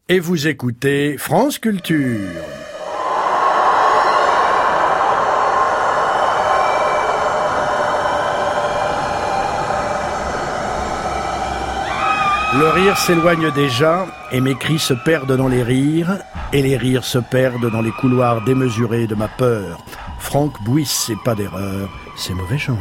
Et vous écoutez France Culture. Le rire s'éloigne déjà, et mes cris se perdent dans les rires, et les rires se perdent dans les couloirs démesurés de ma peur. Franck Bouis, c'est pas d'erreur, c'est mauvais genre.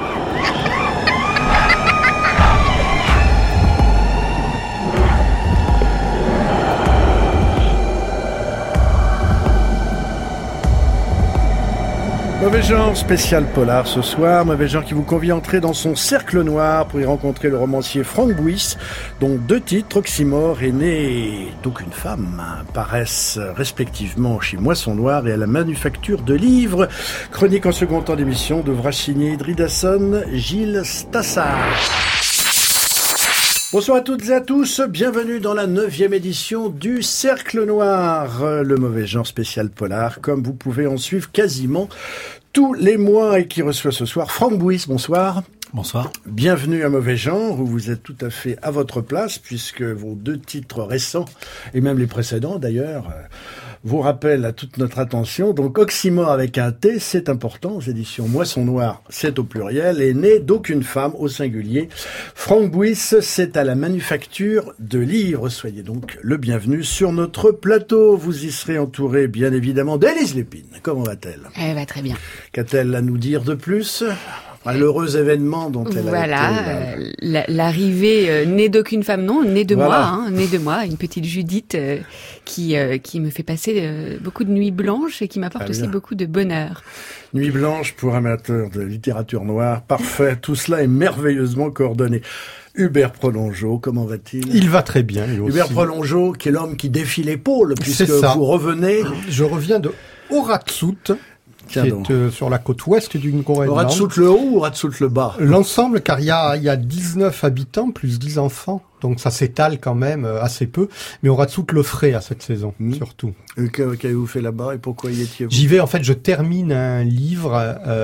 Mauvais genre spécial polar ce soir, mauvais genre qui vous convie à entrer dans son cercle noir pour y rencontrer le romancier Franck Bouis, dont 2 titres, Oxymore et Né d'aucune femme, paraissent respectivement chez Moisson Noir et à la Manufacture de Livres. Chronique en second temps d'émission devra signer Dridasson, Gilles Stassard. Bonsoir à toutes et à tous, bienvenue dans la 9e édition du Cercle Noir, le mauvais genre spécial polar, comme vous pouvez en suivre quasiment tous les mois et qui reçoit ce soir Franck Bouis. Bonsoir. Bonsoir. Bienvenue à Mauvais Genre, où vous êtes tout à fait à votre place, puisque vos 2 titres récents, et même les précédents d'ailleurs, vous rappellent à toute notre attention. Donc Oxymore avec un T, c'est important, aux éditions Moisson Noir, c'est au pluriel, et Né d'aucune femme au singulier. Franck Bouis, c'est à la Manufacture de Livres. Soyez donc le bienvenu sur notre plateau. Vous y serez entouré, bien évidemment, d'Élise Lépine. Comment va-t-elle ? Elle va très bien. Qu'a-t-elle à nous dire de plus ? L'heureux événement dont elle a été... l'arrivée née d'aucune femme, non, née de moi, une petite Judith qui me fait passer beaucoup de nuits blanches et qui m'apporte aussi beaucoup de bonheur. Nuit blanche pour amateurs de littérature noire, parfait, tout cela est merveilleusement coordonné. Hubert Prolongeau, comment va-t-il ? Il va très bien, lui aussi. Hubert Prolongeau, qui est l'homme qui défie l'épaule, puisque vous revenez... Je reviens de Horatsut, qui est sur la côte ouest du Groenland. Horatsut le haut ou Horatsut le bas ? L'ensemble, car il y a 19 habitants plus 10 enfants, donc ça s'étale quand même assez peu. Mais Horatsut le frais à cette saison, surtout. Qu'avez-vous fait là-bas et pourquoi y étiez-vous ? J'y vais, en fait, je termine un livre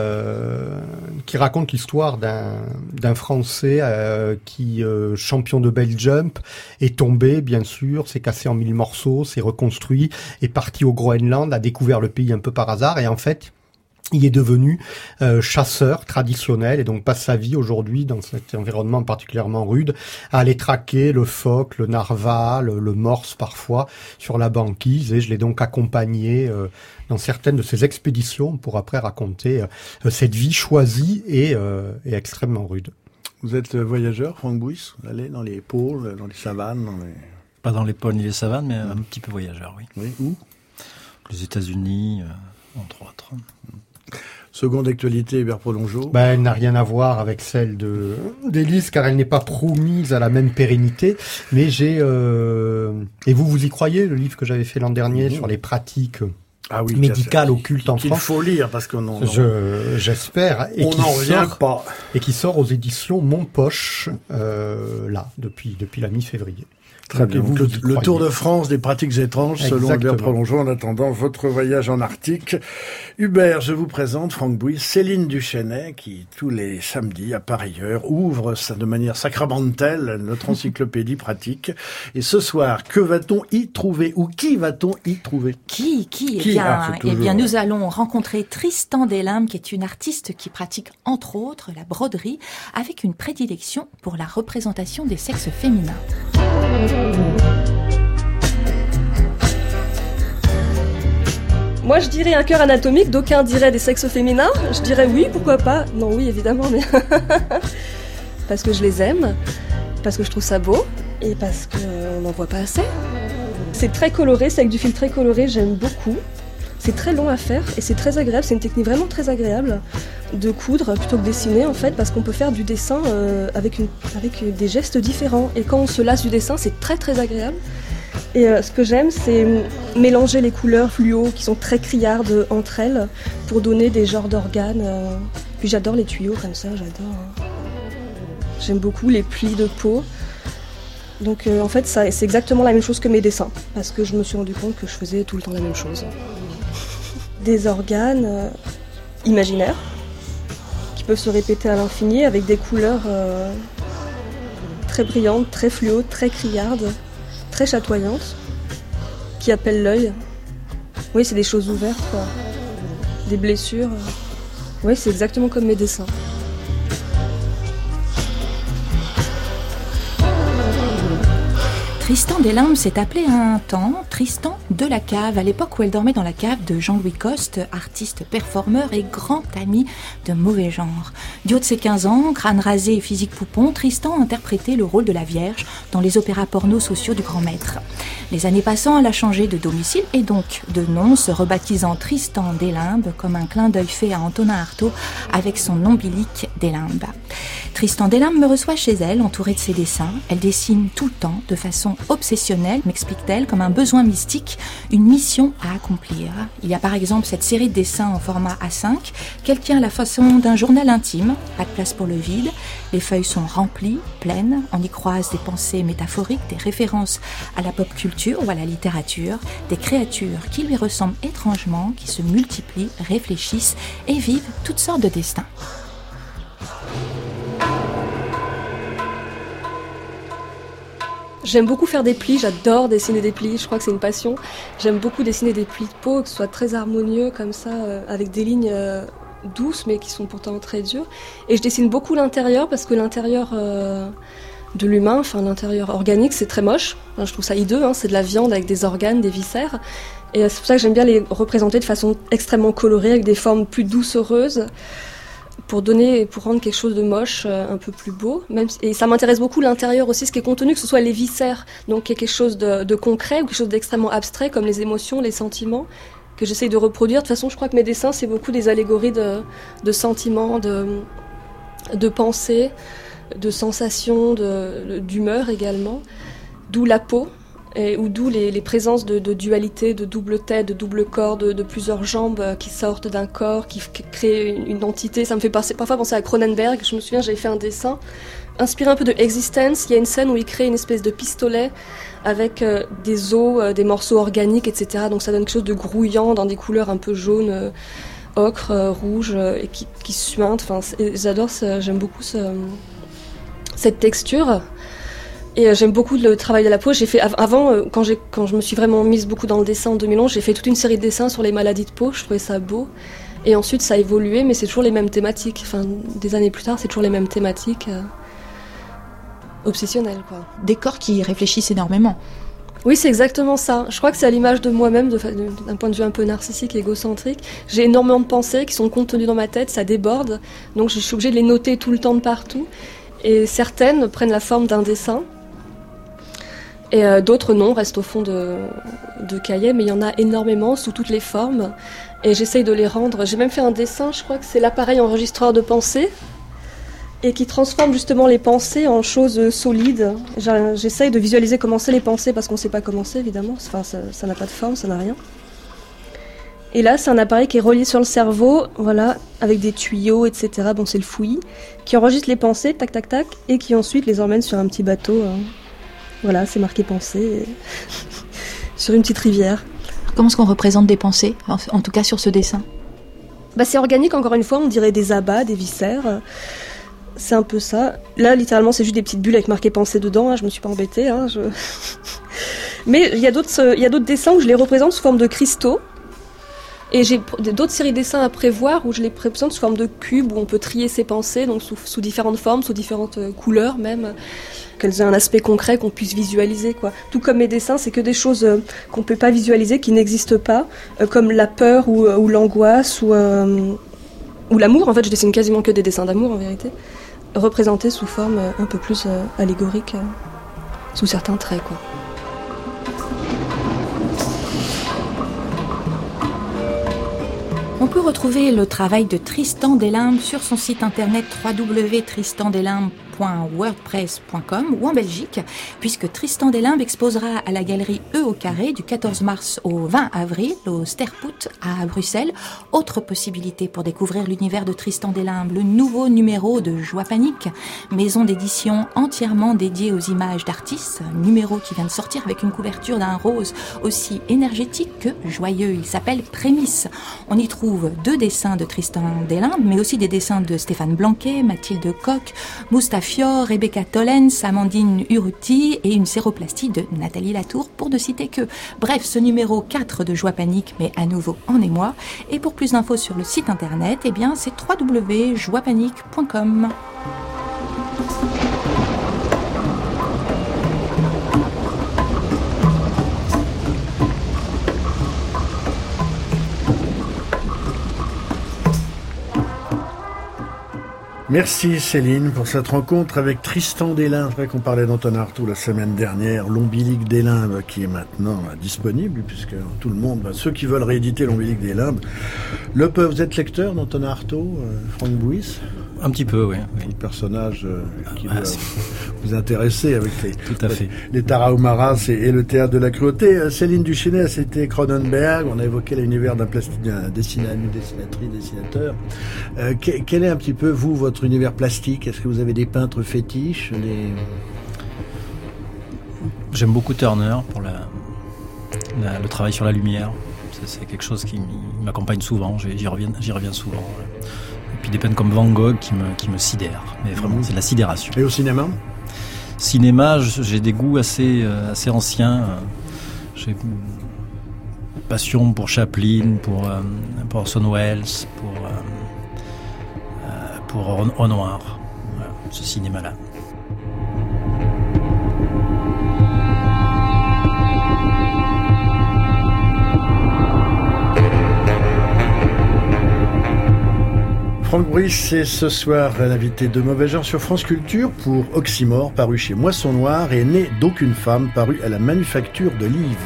qui raconte l'histoire d'un Français qui, champion de bell jump, est tombé, bien sûr, s'est cassé en 1000 morceaux, s'est reconstruit, est parti au Groenland, a découvert le pays un peu par hasard, et en fait, il est devenu chasseur traditionnel et donc passe sa vie aujourd'hui dans cet environnement particulièrement rude à aller traquer le phoque, le narval, le morse parfois sur la banquise, et je l'ai donc accompagné dans certaines de ses expéditions pour après raconter cette vie choisie et extrêmement rude. Vous êtes voyageur, Franck Bouis ? Vous allez dans les pôles, dans les savanes Pas dans les pôles ni les savanes, mais un petit peu voyageur, oui. Oui, où ? Les États-Unis, entre autres. Seconde actualité, Hubert Prolongeau. Elle n'a rien à voir avec celle d'Élise, car elle n'est pas promise à la même pérennité. Mais et vous y croyez, le livre que j'avais fait l'an dernier sur les pratiques médicales occultes en France. Il faut lire, parce qu'on j'espère. Et on n'en revient pas. Et qui sort aux éditions Mon Poche, depuis la mi-février. Très bien. Le Tour de France des pratiques étranges, selon Hubert Prolongeau, en attendant votre voyage en Arctique. Hubert, je vous présente Franck Bouis, Céline Duchesnay, qui tous les samedis, à pareille heure, ouvre de manière sacramentelle notre encyclopédie pratique. Et ce soir, que va-t-on y trouver, ou qui va-t-on y trouver ? Eh bien, nous allons rencontrer Tristan Delham, qui est une artiste qui pratique entre autres la broderie, avec une prédilection pour la représentation des sexes féminins. Moi je dirais un cœur anatomique, d'aucuns diraient des sexes féminins. Je dirais oui, pourquoi pas. Non, oui, évidemment, mais parce que je les aime, parce que je trouve ça beau, et parce qu'on n'en voit pas assez. C'est très coloré, c'est avec du fil très coloré, j'aime beaucoup. C'est très long à faire et c'est très agréable, c'est une technique vraiment très agréable de coudre plutôt que dessiner en fait, parce qu'on peut faire du dessin avec des gestes différents, et quand on se lasse du dessin, c'est très très agréable. Et ce que j'aime, c'est mélanger les couleurs fluo qui sont très criardes entre elles pour donner des genres d'organes. Puis j'adore les tuyaux comme ça, j'adore. J'aime beaucoup les plis de peau. Donc en fait, c'est exactement la même chose que mes dessins, parce que je me suis rendu compte que je faisais tout le temps la même chose. Des organes imaginaires qui peuvent se répéter à l'infini avec des couleurs très brillantes, très fluo, très criardes, très chatoyantes. qui appelle l'œil. Oui, c'est des choses ouvertes, quoi. Des blessures. Oui, c'est exactement comme mes dessins. Tristan Deslimbes s'est appelé un temps Tristan de la Cave, à l'époque où elle dormait dans la cave de Jean-Louis Coste, artiste performeur et grand ami de mauvais genre. Du haut de ses 15 ans, crâne rasé et physique poupon, Tristan interprétait le rôle de la Vierge dans les opéras porno sociaux du grand maître. Les années passant, elle a changé de domicile et donc de nom, se rebaptisant Tristan Deslimbes, comme un clin d'œil fait à Antonin Artaud avec son ombilique Deslimbes. Tristan Deslimbes me reçoit chez elle, entourée de ses dessins. Elle dessine tout le temps, de façon obsessionnelle, m'explique-t-elle, comme un besoin mystique, une mission à accomplir. Il y a par exemple cette série de dessins en format A5 qu'elle tient à la façon d'un journal intime, pas de place pour le vide. Les feuilles sont remplies, pleines, on y croise des pensées métaphoriques, des références à la pop culture ou à la littérature, des créatures qui lui ressemblent étrangement, qui se multiplient, réfléchissent et vivent toutes sortes de destins. J'aime beaucoup faire des plis, j'adore dessiner des plis, je crois que c'est une passion. J'aime beaucoup dessiner des plis de peau, que ce soit très harmonieux comme ça, avec des lignes douces mais qui sont pourtant très dures. Et je dessine beaucoup l'intérieur parce que l'intérieur de l'humain, enfin l'intérieur organique, c'est très moche. Enfin, je trouve ça hideux, c'est de la viande avec des organes, des viscères. Et c'est pour ça que j'aime bien les représenter de façon extrêmement colorée, avec des formes plus doucereuses, pour rendre quelque chose de moche un peu plus beau. Et ça m'intéresse beaucoup l'intérieur aussi, ce qui est contenu, que ce soit les viscères, donc quelque chose de concret ou quelque chose d'extrêmement abstrait, comme les émotions, les sentiments, que j'essaye de reproduire. De toute façon, je crois que mes dessins, c'est beaucoup des allégories de sentiments, de pensées, de sensations, d'humeur également, d'où la peau. Ou d'où les présences de dualité, de double tête, de double corps, de plusieurs jambes qui sortent d'un corps, qui créent une entité. Ça me fait parfois penser à Cronenberg. Je me souviens, j'avais fait un dessin inspiré un peu de Existence. Il y a une scène où il crée une espèce de pistolet avec des os, des morceaux organiques, etc. Donc ça donne quelque chose de grouillant dans des couleurs un peu jaunes, ocre, rouge, et qui suintent. Enfin, j'adore ça, j'aime beaucoup cette texture. Et j'aime beaucoup le travail de la peau. J'ai fait avant, quand je me suis vraiment mise beaucoup dans le dessin en 2011, j'ai fait toute une série de dessins sur les maladies de peau. Je trouvais ça beau. Et ensuite, ça a évolué, mais c'est toujours les mêmes thématiques. Enfin, des années plus tard, c'est toujours les mêmes thématiques obsessionnelles, quoi. Des corps qui réfléchissent énormément. Oui, c'est exactement ça. Je crois que c'est à l'image de moi-même, d'un point de vue un peu narcissique et égocentrique. J'ai énormément de pensées qui sont contenues dans ma tête, ça déborde. Donc, je suis obligée de les noter tout le temps de partout. Et certaines prennent la forme d'un dessin. Et d'autres non, restent au fond de cahiers, mais il y en a énormément, sous toutes les formes. Et j'essaye de les rendre. J'ai même fait un dessin, je crois que c'est l'appareil enregistreur de pensées, et qui transforme justement les pensées en choses solides. J'essaye de visualiser comment c'est les pensées, parce qu'on ne sait pas comment c'est, évidemment. Enfin, ça n'a pas de forme, ça n'a rien. Et là, c'est un appareil qui est relié sur le cerveau, voilà, avec des tuyaux, etc. Bon, c'est le fouillis, qui enregistre les pensées, tac, tac, tac, et qui ensuite les emmène sur un petit bateau. Voilà, c'est marqué pensée sur une petite rivière. Comment est-ce qu'on représente des pensées, en tout cas sur ce dessin ? C'est organique, encore une fois, on dirait des abats, des viscères. C'est un peu ça. Là, littéralement, c'est juste des petites bulles avec marqué pensée dedans. Je me suis pas embêtée. Mais il y a d'autres dessins où je les représente sous forme de cristaux. Et j'ai d'autres séries de dessins à prévoir où je les représente sous forme de cubes, où on peut trier ses pensées, donc sous différentes formes, sous différentes couleurs même, qu'elles aient un aspect concret qu'on puisse visualiser, quoi. Tout comme mes dessins, c'est que des choses qu'on peut pas visualiser, qui n'existent pas, comme la peur ou l'angoisse ou l'amour. En fait, je dessine quasiment que des dessins d'amour, en vérité, représentés sous forme un peu plus allégorique, sous certains traits, quoi. On peut retrouver le travail de Tristan Deslimbes sur son site internet www.tristandeslimbes.wordpress.com ou en Belgique, puisque Tristan Deslimbes exposera à la galerie E au carré du 14 mars au 20 avril au Sterpout à Bruxelles. Autre possibilité pour découvrir l'univers de Tristan Deslimbes, le nouveau numéro de Joie Panique, maison d'édition entièrement dédiée aux images d'artistes, numéro qui vient de sortir avec une couverture d'un rose aussi énergétique que joyeux. Il s'appelle Prémisse. On y trouve 2 dessins de Tristan Deslimbes, mais aussi des dessins de Stéphane Blanquet, Mathilde Koch, Mustapha Fior, Rebecca Tollens, Amandine Urruti et une séroplastie de Nathalie Latour, pour ne citer que. Bref, ce numéro 4 de Joie Panique, mais à nouveau en émoi. Et pour plus d'infos sur le site internet, eh bien, c'est www.joiepanique.com. Merci Céline pour cette rencontre avec Tristan Deslimbes. C'est vrai qu'on parlait d'Antonin Artaud la semaine dernière, l'Ombilique des Limbes qui est maintenant disponible puisque tout le monde, ceux qui veulent rééditer l'Ombilique des Limbes, le peuvent. Vous êtes lecteur d'Antonin Artaud, Franck Bouys? Un petit peu, oui. Un personnage qui doit vous intéresser avec les Tarahumaras et le théâtre de la cruauté. Céline Duchesnay, c'était Cronenberg. On a évoqué l'univers d'un dessinateur. Quel est un petit peu, vous, votre univers plastique? Est-ce que vous avez des peintres fétiches? J'aime beaucoup Turner pour le travail sur la lumière. C'est quelque chose qui m'accompagne souvent. J'y reviens souvent. Et puis des peintres comme Van Gogh qui me sidèrent. Mais vraiment, c'est de la sidération. Et au cinéma? Cinéma, j'ai des goûts assez anciens. J'ai une passion pour Chaplin, pour Orson Welles, pour Renoir. Voilà, ce cinéma-là. Franck Bouys, c'est ce soir l'invité de Mauvais Genre sur France Culture pour Oxymore, paru chez Moisson Noir, et Né d'aucune femme, paru à la Manufacture de Livres.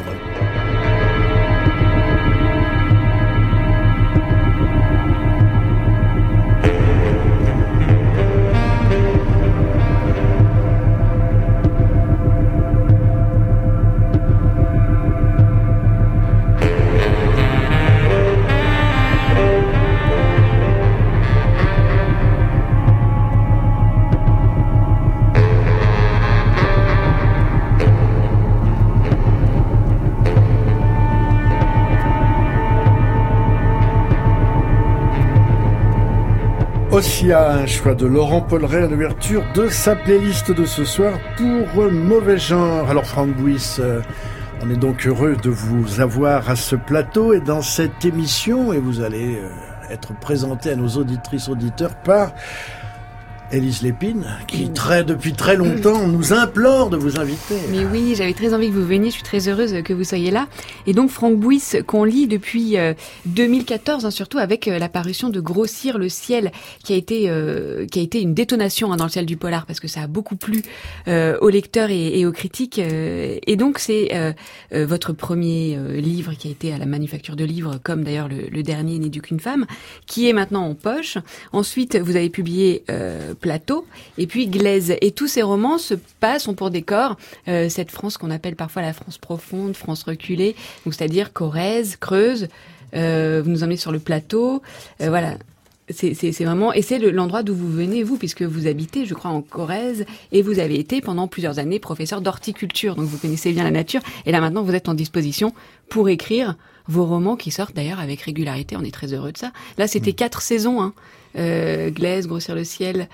Ossia, un choix de Laurent Polleret à l'ouverture de sa playlist de ce soir pour Mauvais Genre. Alors Franck Bouys, on est donc heureux de vous avoir à ce plateau et dans cette émission, et vous allez être présenté à nos auditrices, auditeurs par Élise Lépine, qui depuis très longtemps nous implore de vous inviter. Mais oui, j'avais très envie que vous veniez, je suis très heureuse que vous soyez là. Et donc Franck Bouys, qu'on lit depuis 2014, surtout avec la parution de Grossir le ciel, qui a été une détonation dans le ciel du polar, parce que ça a beaucoup plu aux lecteurs et aux critiques. Et donc c'est votre premier livre qui a été à la Manufacture de Livres, comme d'ailleurs le dernier Né d'aucune femme, qui est maintenant en poche. Ensuite, vous avez publié Plateau, et puis Glaise. Et tous ces romans se passent, ont pour décor cette France qu'on appelle parfois la France profonde, France reculée, donc c'est-à-dire Corrèze, Creuse. Vous nous emmenez sur le plateau, voilà. C'est vraiment, et c'est l'endroit d'où vous venez, vous, puisque vous habitez, je crois, en Corrèze, et vous avez été pendant plusieurs années professeur d'horticulture, donc vous connaissez bien la nature, et là maintenant vous êtes en disposition pour écrire vos romans qui sortent d'ailleurs avec régularité, on est très heureux de ça. Là c'était 4 saisons, Glaise, Grossir le ciel,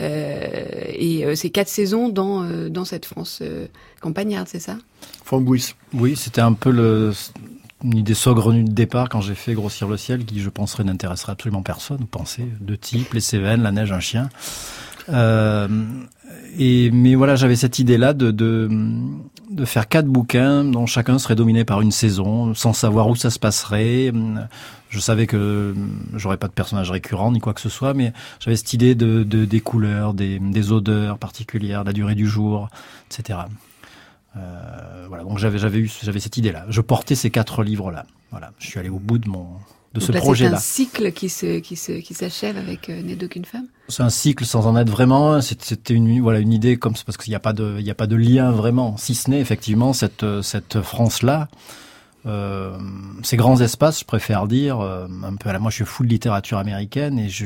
et c'est 4 saisons dans cette France campagnarde, c'est ça? Franck Bouys. Oui, c'était un peu une idée saugrenue de départ quand j'ai fait Grossir le ciel, qui je penserais n'intéresserait absolument personne. Vous pensez, 2 types, les Cévennes, la neige, un chien. Mais voilà, j'avais cette idée-là de faire 4 bouquins dont chacun serait dominé par une saison, sans savoir où ça se passerait. Je savais que j'aurais pas de personnage récurrent ni quoi que ce soit, mais j'avais cette idée des couleurs, des odeurs particulières, la durée du jour, etc. Voilà, donc j'avais cette idée-là. Je portais ces 4 livres-là. Voilà, je suis allé au bout de ce projet-là. C'est un cycle qui s'achève avec Né d'aucune femme. C'est un cycle sans en être vraiment. C'était une idée comme ça, parce qu'il n'y a pas de lien vraiment, si ce n'est effectivement cette France-là. Ces grands espaces, je préfère dire, un peu moi je suis fou de littérature américaine et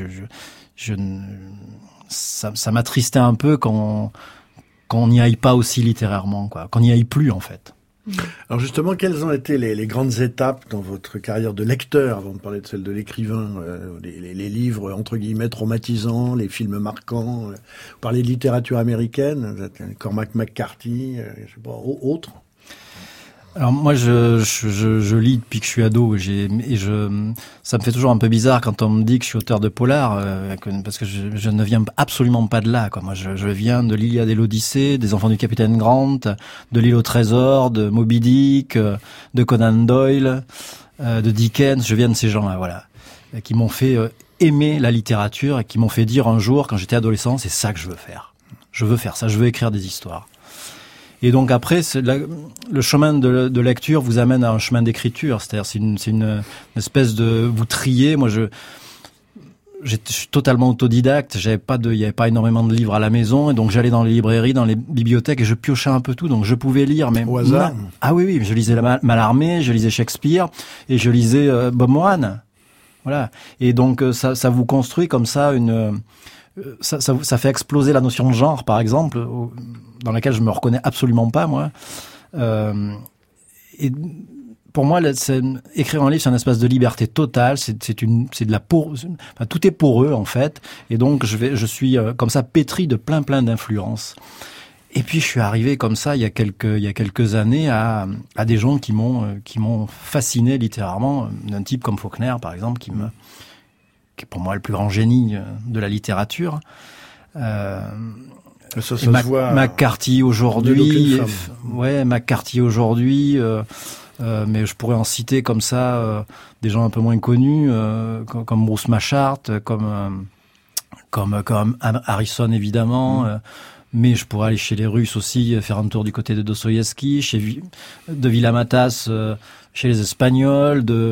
ça m'attristait un peu quand on n'y aille pas aussi littérairement, quoi, qu'on n'y aille plus en fait. Alors justement, quelles ont été les grandes étapes dans votre carrière de lecteur, avant de parler de celle de l'écrivain, les livres entre guillemets traumatisants, les films marquants, vous parlez de littérature américaine, Cormac McCarthy, je sais pas, autre. Alors moi, je lis depuis que je suis ado, ça me fait toujours un peu bizarre quand on me dit que je suis auteur de polar, parce que je ne viens absolument pas de là, quoi. Moi, je viens de l'Iliade et l'Odyssée, des Enfants du Capitaine Grant, de l'Île au Trésor, de Moby Dick, de Conan Doyle, de Dickens. Je viens de ces gens-là, voilà, qui m'ont fait aimer la littérature et qui m'ont fait dire un jour, quand j'étais adolescent, c'est ça que je veux faire. Je veux faire ça, je veux écrire des histoires. Et donc après, le chemin de lecture vous amène à un chemin d'écriture, c'est-à-dire c'est une espèce de vous triez. Moi, je suis totalement autodidacte. Il y avait pas énormément de livres à la maison, et donc j'allais dans les librairies, dans les bibliothèques, et je piochais un peu tout. Donc je pouvais lire, mais au hasard. Ah oui, je lisais Mallarmé, je lisais Shakespeare, et je lisais Bob Moran. Voilà. Et donc ça vous construit comme ça ça fait exploser la notion de genre, par exemple, dans laquelle je me reconnais absolument pas, moi. Et pour moi, écrire un livre, c'est un espace de liberté totale. C'est de la tout est poreux, en fait. Et donc, je suis comme ça pétri de plein d'influences. Et puis, je suis arrivé comme ça il y a quelques années à des gens qui m'ont fasciné littérairement, d'un type comme Faulkner, par exemple, qui est pour moi le plus grand génie de la littérature. McCarthy aujourd'hui, McCarthy aujourd'hui, mais je pourrais en citer comme ça des gens un peu moins connus, comme Bruce Machart, comme Harrison évidemment. Mais je pourrais aller chez les Russes aussi, faire un tour du côté de Dostoïevski, de Villamatas, chez les Espagnols, de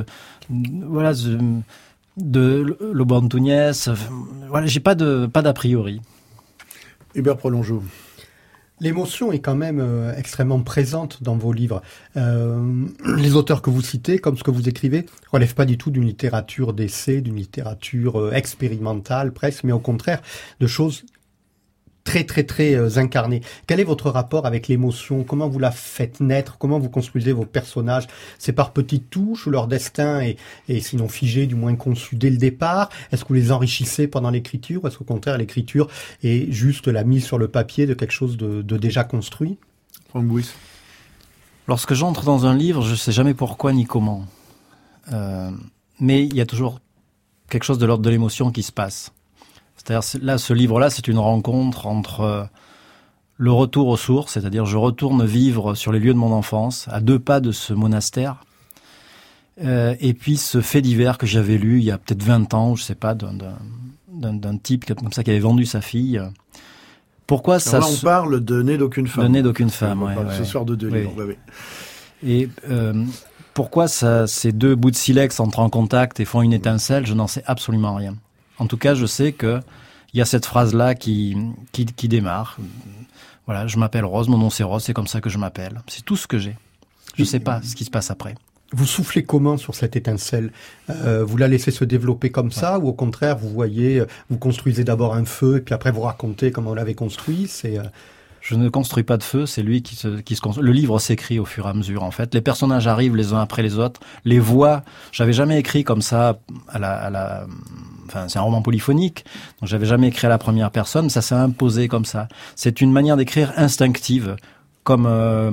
Lobo Antunes. Voilà, j'ai pas d'a priori. Hubert Prolongeau. L'émotion est quand même extrêmement présente dans vos livres. Les auteurs que vous citez, comme ce que vous écrivez, relèvent pas du tout d'une littérature d'essai, d'une littérature expérimentale presque, mais au contraire de choses très incarné. Quel est votre rapport avec l'émotion? Comment vous la faites naître? Comment vous construisez vos personnages? C'est par petites touches où leur destin est sinon figé, du moins conçu dès le départ? Est-ce que vous les enrichissez pendant l'écriture? Ou est-ce qu'au contraire l'écriture est juste la mise sur le papier de quelque chose de déjà construit? Franck Bouys. Lorsque j'entre dans un livre, je sais jamais pourquoi ni comment. Mais il y a toujours quelque chose de l'ordre de l'émotion qui se passe. C'est-à-dire, là, ce livre-là, c'est une rencontre entre le retour aux sources, c'est-à-dire je retourne vivre sur les lieux de mon enfance, à 2 pas de ce monastère, et puis ce fait divers que j'avais lu il y a peut-être 20 ans, je sais pas, d'un type comme ça qui avait vendu sa fille. Pourquoi ça? Là, on parle de Né d'aucune femme. De Né d'aucune femme, ouais. Ce soir de 2 livres, oui. Et pourquoi ces 2 bouts de silex entrent en contact et font une étincelle, je n'en sais absolument rien. En tout cas, je sais que il y a cette phrase-là qui démarre. Voilà, je m'appelle Rose, mon nom c'est Rose, c'est comme ça que je m'appelle. C'est tout ce que j'ai. Je sais pas ce qui se passe après. Vous soufflez comment sur cette étincelle? Vous la laissez se développer comme ça, ou au contraire, vous construisez d'abord un feu, et puis après vous racontez comment vous l'avez construit? Je ne construis pas de feu, c'est lui qui se construit. Le livre s'écrit au fur et à mesure, en fait. Les personnages arrivent les uns après les autres. Les voix, j'avais jamais écrit comme ça enfin, c'est un roman polyphonique, donc j'avais jamais écrit à la première personne, ça s'est imposé comme ça. C'est une manière d'écrire instinctive, comme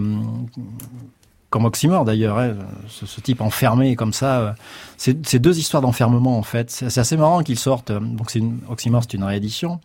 Oxymore d'ailleurs, hein, ce type enfermé comme ça. C'est 2 histoires d'enfermement, en fait. C'est assez marrant qu'ils sortent. Donc Oxymore, c'est une réédition.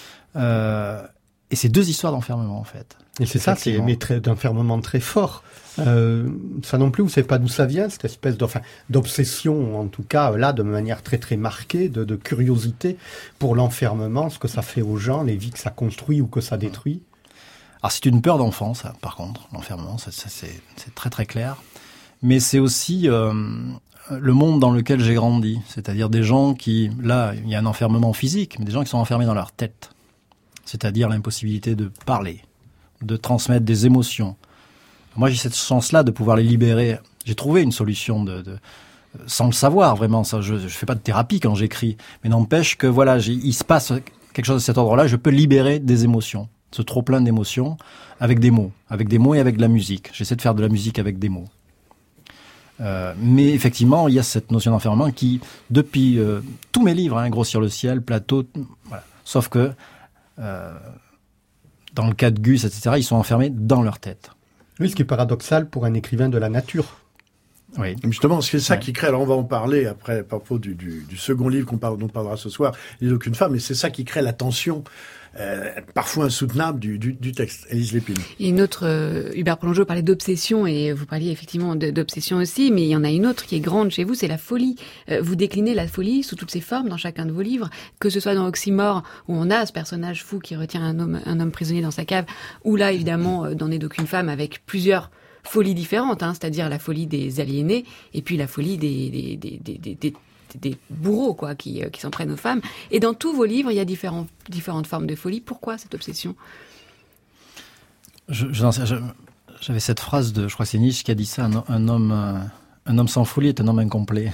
Et c'est 2 histoires d'enfermement, en fait. Et c'est ça, c'est d'enfermement très fort. Ça non plus, vous savez pas d'où ça vient, cette espèce d'obsession, en tout cas, là, de manière très marquée, de curiosité pour l'enfermement, ce que ça fait aux gens, les vies que ça construit ou que ça détruit. Alors, c'est une peur d'enfant, ça, par contre, l'enfermement, c'est très clair. Mais c'est aussi le monde dans lequel j'ai grandi. C'est-à-dire des gens qui, là, il y a un enfermement physique, mais des gens qui sont enfermés dans leur tête. C'est-à-dire l'impossibilité de parler, de transmettre des émotions. Moi, j'ai cette chance-là de pouvoir les libérer. J'ai trouvé une solution sans le savoir, vraiment. Ça, je fais pas de thérapie quand j'écris. Mais n'empêche que, voilà, il se passe quelque chose de cet ordre-là, je peux libérer des émotions. ce trop plein d'émotions avec des mots et avec de la musique. J'essaie de faire de la musique avec des mots. Mais effectivement, il y a cette notion d'enfermement qui, depuis tous mes livres, Grossir le ciel, Plateau, voilà. Sauf que dans le cas de Gus, etc., ils sont enfermés dans leur tête. Oui, ce qui est paradoxal pour un écrivain de la nature. Oui. Justement, c'est ça qui crée, alors on va en parler après à propos du second livre dont on parlera ce soir, Il n'est aucune femme, mais c'est ça qui crée la tension parfois insoutenable du texte. Élise Lépine. Il y a une autre, Hubert Prolongeau parlait d'obsession, et vous parliez effectivement d'obsession aussi, mais il y en a une autre qui est grande chez vous, c'est la folie. Vous déclinez la folie sous toutes ses formes dans chacun de vos livres, que ce soit dans Oxymore, où on a ce personnage fou qui retient un homme prisonnier dans sa cave, ou là, évidemment, dans N'est d'aucune femme, avec plusieurs folies différentes, c'est-à-dire la folie des aliénés, et puis la folie des bourreaux, quoi, qui s'en prennent aux femmes. Et dans tous vos livres, il y a différentes formes de folie. Pourquoi cette obsession ? J'avais cette phrase je crois que c'est Nietzsche qui a dit ça, un homme sans folie est un homme incomplet.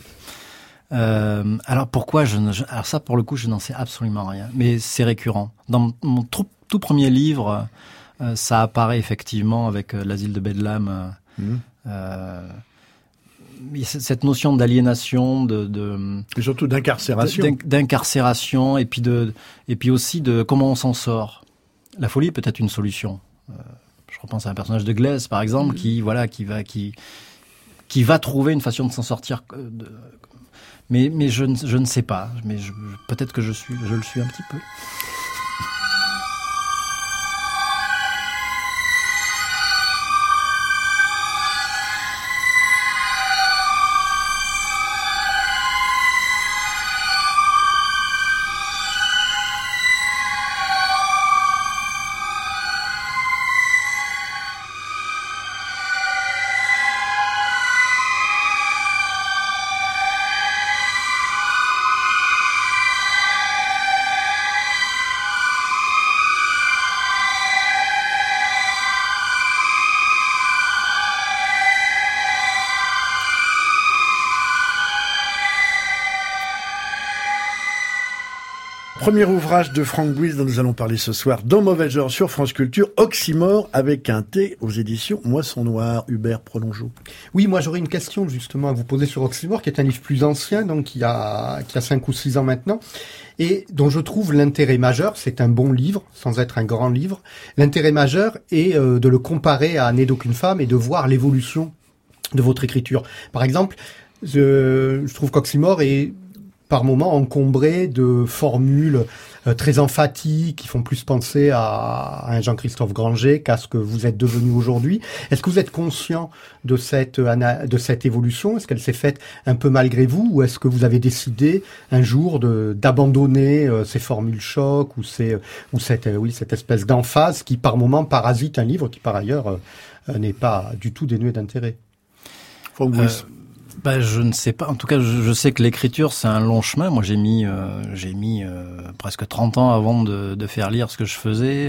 Alors pourquoi alors ça, pour le coup, je n'en sais absolument rien. Mais c'est récurrent. Dans mon tout premier livre, ça apparaît effectivement avec l'asile de Bedlam. Cette notion d'aliénation, et surtout d'incarcération. D'incarcération, et puis aussi de comment on s'en sort. La folie peut être une solution. Je repense à un personnage de Glaise, par exemple, qui va trouver une façon de s'en sortir. Mais je ne sais pas. Mais peut-être que je le suis un petit peu. Premier ouvrage de Franck Buist dont nous allons parler ce soir dans Mauvais Genre sur France Culture, Oxymore avec un T aux éditions Moisson Noire. Hubert Prolongeau. Oui, moi j'aurais une question justement à vous poser sur Oxymore, qui est un livre plus ancien, donc qui a 5 ou 6 ans maintenant, et dont je trouve l'intérêt majeur, c'est un bon livre, sans être un grand livre, l'intérêt majeur est de le comparer à N'est d'aucune femme et de voir l'évolution de votre écriture. Par exemple, je trouve qu'Oxymore est par moments encombré de formules très emphatiques qui font plus penser à un Jean-Christophe Granger qu'à ce que vous êtes devenu aujourd'hui. Est-ce que vous êtes conscient de cette évolution ? Est-ce qu'elle s'est faite un peu malgré vous, ou est-ce que vous avez décidé un jour d'abandonner ces formules chocs ou cette espèce d'emphase qui par moments parasite un livre qui par ailleurs n'est pas du tout dénué d'intérêt ? Je ne sais pas. En tout cas, je sais que l'écriture, c'est un long chemin. Moi, j'ai mis presque 30 ans avant de faire lire ce que je faisais.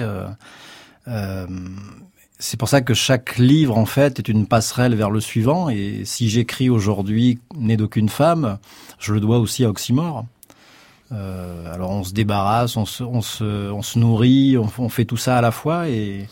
C'est pour ça que chaque livre, en fait, est une passerelle vers le suivant. Et si j'écris aujourd'hui N'est d'aucune femme, je le dois aussi à Oxymore. Alors, on se débarrasse, on se nourrit, on fait tout ça à la fois.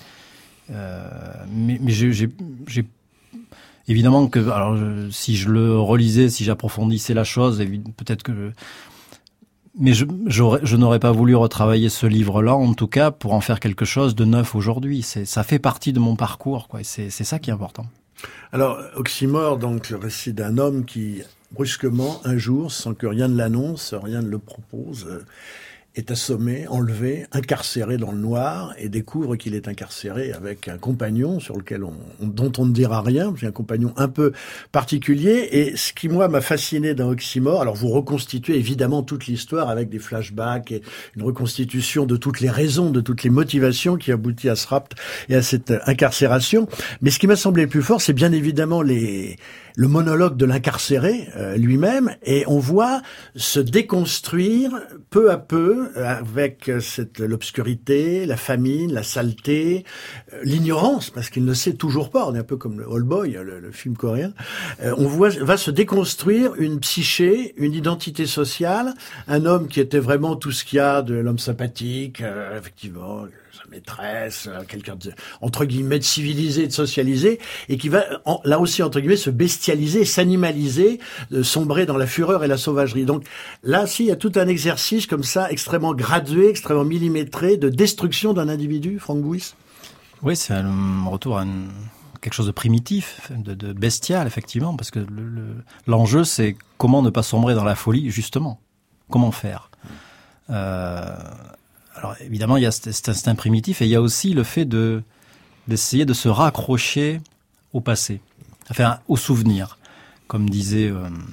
Mais j'ai évidemment que, alors, si je le relisais, si j'approfondissais la chose, peut-être que mais je n'aurais pas voulu retravailler ce livre-là, en tout cas, pour en faire quelque chose de neuf aujourd'hui. Ça fait partie de mon parcours, quoi. C'est ça qui est important. Alors, Oxymore, donc, le récit d'un homme qui, brusquement, un jour, sans que rien ne l'annonce, rien ne le propose, est assommé, enlevé, incarcéré dans le noir, et découvre qu'il est incarcéré avec un compagnon dont on ne dira rien, c'est un compagnon un peu particulier. Et ce qui, moi, m'a fasciné dans Oxymore, alors vous reconstituez évidemment toute l'histoire avec des flashbacks et une reconstitution de toutes les raisons, de toutes les motivations qui aboutit à ce rapt et à cette incarcération. Mais ce qui m'a semblé plus fort, c'est bien évidemment le monologue de l'incarcéré lui-même, et on voit se déconstruire peu à peu avec l'obscurité, la famine, la saleté, l'ignorance, parce qu'il ne sait toujours pas. On est un peu comme le All Boy, le film coréen. Va se déconstruire une psyché, une identité sociale, un homme qui était vraiment tout ce qu'il y a de l'homme sympathique, effectivement, sa maîtresse, quelqu'un de, entre guillemets, de civilisé, de socialisé, et qui va, là aussi, entre guillemets, se bestialiser, s'animaliser, sombrer dans la fureur et la sauvagerie. Donc là, il y a tout un exercice comme ça, extrêmement gradué, extrêmement millimétré, de destruction d'un individu, Franck Bouys. Oui, c'est un retour à quelque chose de primitif, de bestial, effectivement, parce que l'enjeu, c'est comment ne pas sombrer dans la folie, justement. Comment faire ? Alors, évidemment, il y a cet instinct primitif, et il y a aussi le fait d'essayer de se raccrocher au passé, enfin, au souvenir. Comme disait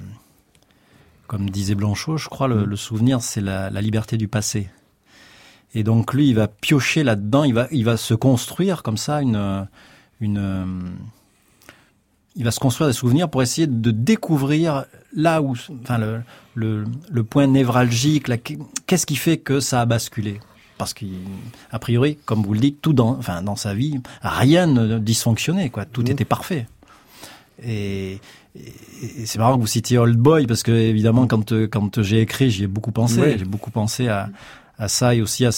Blanchot, je crois, le souvenir, c'est la liberté du passé. Et donc, lui, il va piocher là-dedans, il va se construire comme ça il va se construire des souvenirs pour essayer de découvrir là où, enfin, le point névralgique, qu'est-ce qui fait que ça a basculé? Parce qu'a priori, comme vous le dites, tout dans sa vie, rien ne dysfonctionnait, quoi. Tout était parfait. Et c'est marrant que vous citiez Old Boy, parce que, évidemment, quand j'ai écrit, j'y ai beaucoup pensé. Oui. J'ai beaucoup pensé à ça, et aussi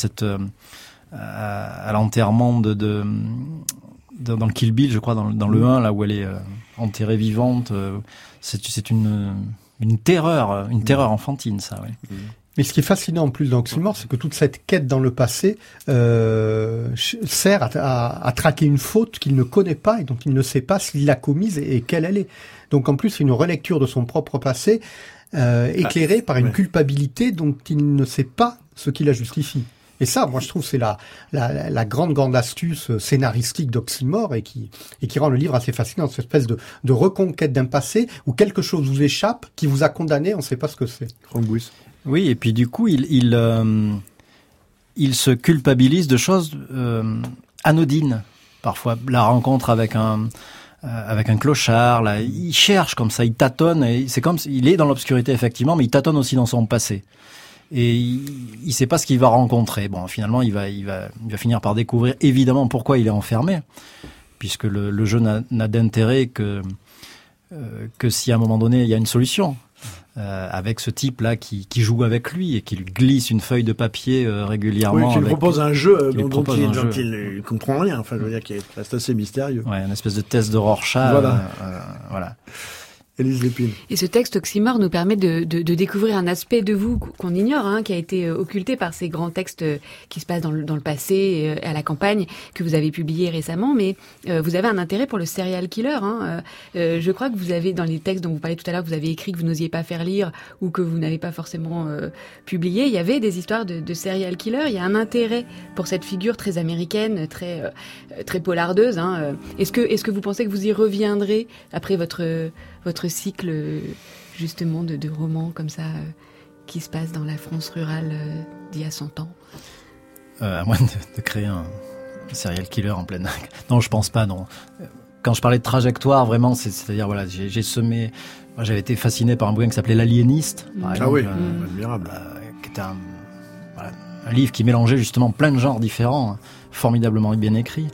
à l'enterrement dans le Kill Bill, je crois, dans le 1, là où elle est enterrée vivante. C'est une terreur enfantine, ça, oui. Mais ce qui est fascinant en plus dans Oxymore, c'est que toute cette quête dans le passé sert à traquer une faute qu'il ne connaît pas et dont il ne sait pas s'il l'a commise et quelle elle est. Donc en plus, c'est une relecture de son propre passé éclairée par une culpabilité dont il ne sait pas ce qui la justifie. Et ça, moi, je trouve, c'est la grande astuce scénaristique d'Oxymore et qui rend le livre assez fascinant, cette espèce de reconquête d'un passé où quelque chose vous échappe, qui vous a condamné, on ne sait pas ce que c'est. Franck Bouys. Oui, et puis du coup, il se culpabilise de choses anodines. Parfois, la rencontre avec un clochard, là, il cherche comme ça, il tâtonne, et c'est comme il est dans l'obscurité effectivement, mais il tâtonne aussi dans son passé. Et il sait pas ce qu'il va rencontrer. Bon, finalement, il va finir par découvrir évidemment pourquoi il est enfermé, puisque le jeu n'a d'intérêt que si à un moment donné il y a une solution. Avec ce type-là qui joue avec lui et qui lui glisse une feuille de papier régulièrement. Oui, qui lui propose un jeu dont il ne comprend rien. Enfin, je veux dire, qui reste assez mystérieux. Ouais, une espèce de test de Rorschach. Voilà. Élise Lépine. Et ce texte Oxymore nous permet de découvrir un aspect de vous qu'on ignore, qui a été occulté par ces grands textes qui se passent dans le passé, à la campagne, que vous avez publiés récemment. Mais vous avez un intérêt pour le serial killer. Je crois que vous avez, dans les textes dont vous parlez tout à l'heure, vous avez écrit que vous n'osiez pas faire lire ou que vous n'avez pas forcément publié. Il y avait des histoires de serial killer. Il y a un intérêt pour cette figure très américaine, très polardeuse. Est-ce que vous pensez que vous y reviendrez après votre cycle justement de romans comme ça qui se passent dans la France rurale d'il y a 100 ans? À moins de créer un serial killer en pleine... Non, je pense pas, non. Quand je parlais de trajectoire, vraiment, c'est-à-dire, voilà, j'ai semé... Moi, j'avais été fasciné par un bouquin qui s'appelait L'Aliéniste, par exemple, admirable. Qui était un livre qui mélangeait justement plein de genres différents, formidablement bien écrit.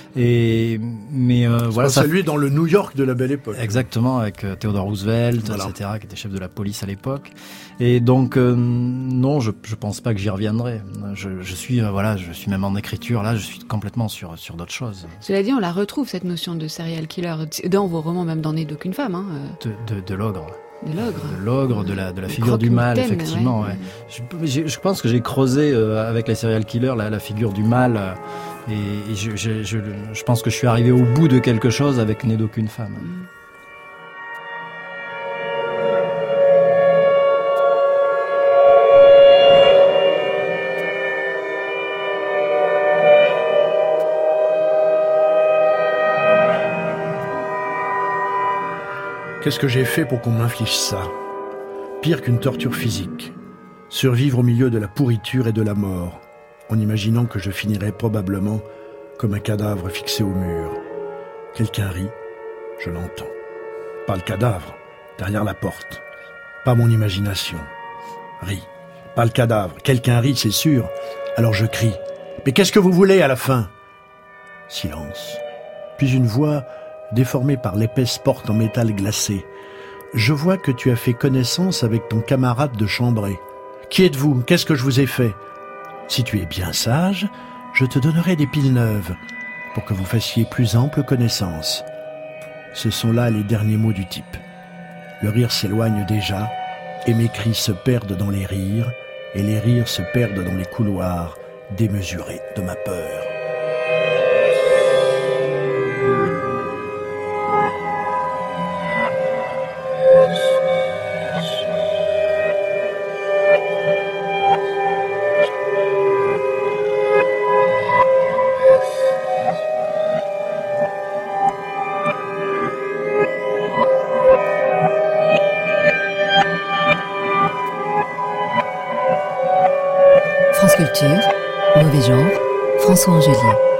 Voilà, ça celui dans le New York de la Belle Époque. Exactement, avec Theodore Roosevelt, etc., qui était chef de la police à l'époque. Et donc non, je pense pas que j'y reviendrai. Je suis même en écriture là, je suis complètement sur d'autres choses. Cela dit, on la retrouve cette notion de serial killer dans vos romans, même dans Né d'aucune femme. De l'ogre. De l'ogre. De l'ogre, de la figure du mal, effectivement. Ouais. Je pense que j'ai creusé avec les serial killers la figure du mal. Et je pense que je suis arrivé au bout de quelque chose avec Né d'aucune femme. Qu'est-ce que j'ai fait pour qu'on m'inflige ça? Pire qu'une torture physique. Survivre au milieu de la pourriture et de la mort, en imaginant que je finirais probablement comme un cadavre fixé au mur. Quelqu'un rit, je l'entends. Pas le cadavre, derrière la porte. Pas mon imagination. Rit. Pas le cadavre. Quelqu'un rit, c'est sûr. Alors je crie. Mais qu'est-ce que vous voulez à la fin? Silence. Puis une voix déformée par l'épaisse porte en métal glacé. Je vois que tu as fait connaissance avec ton camarade de chambrée. Qui êtes-vous? Qu'est-ce que je vous ai fait? Si tu es bien sage, Je te donnerai des piles neuves pour que vous fassiez plus ample connaissance. Ce sont là les derniers mots du type. Le rire s'éloigne déjà, et mes cris se perdent dans les rires, et les rires se perdent dans les couloirs démesurés de ma peur. France Culture, Mauvais Genre, François Angelier.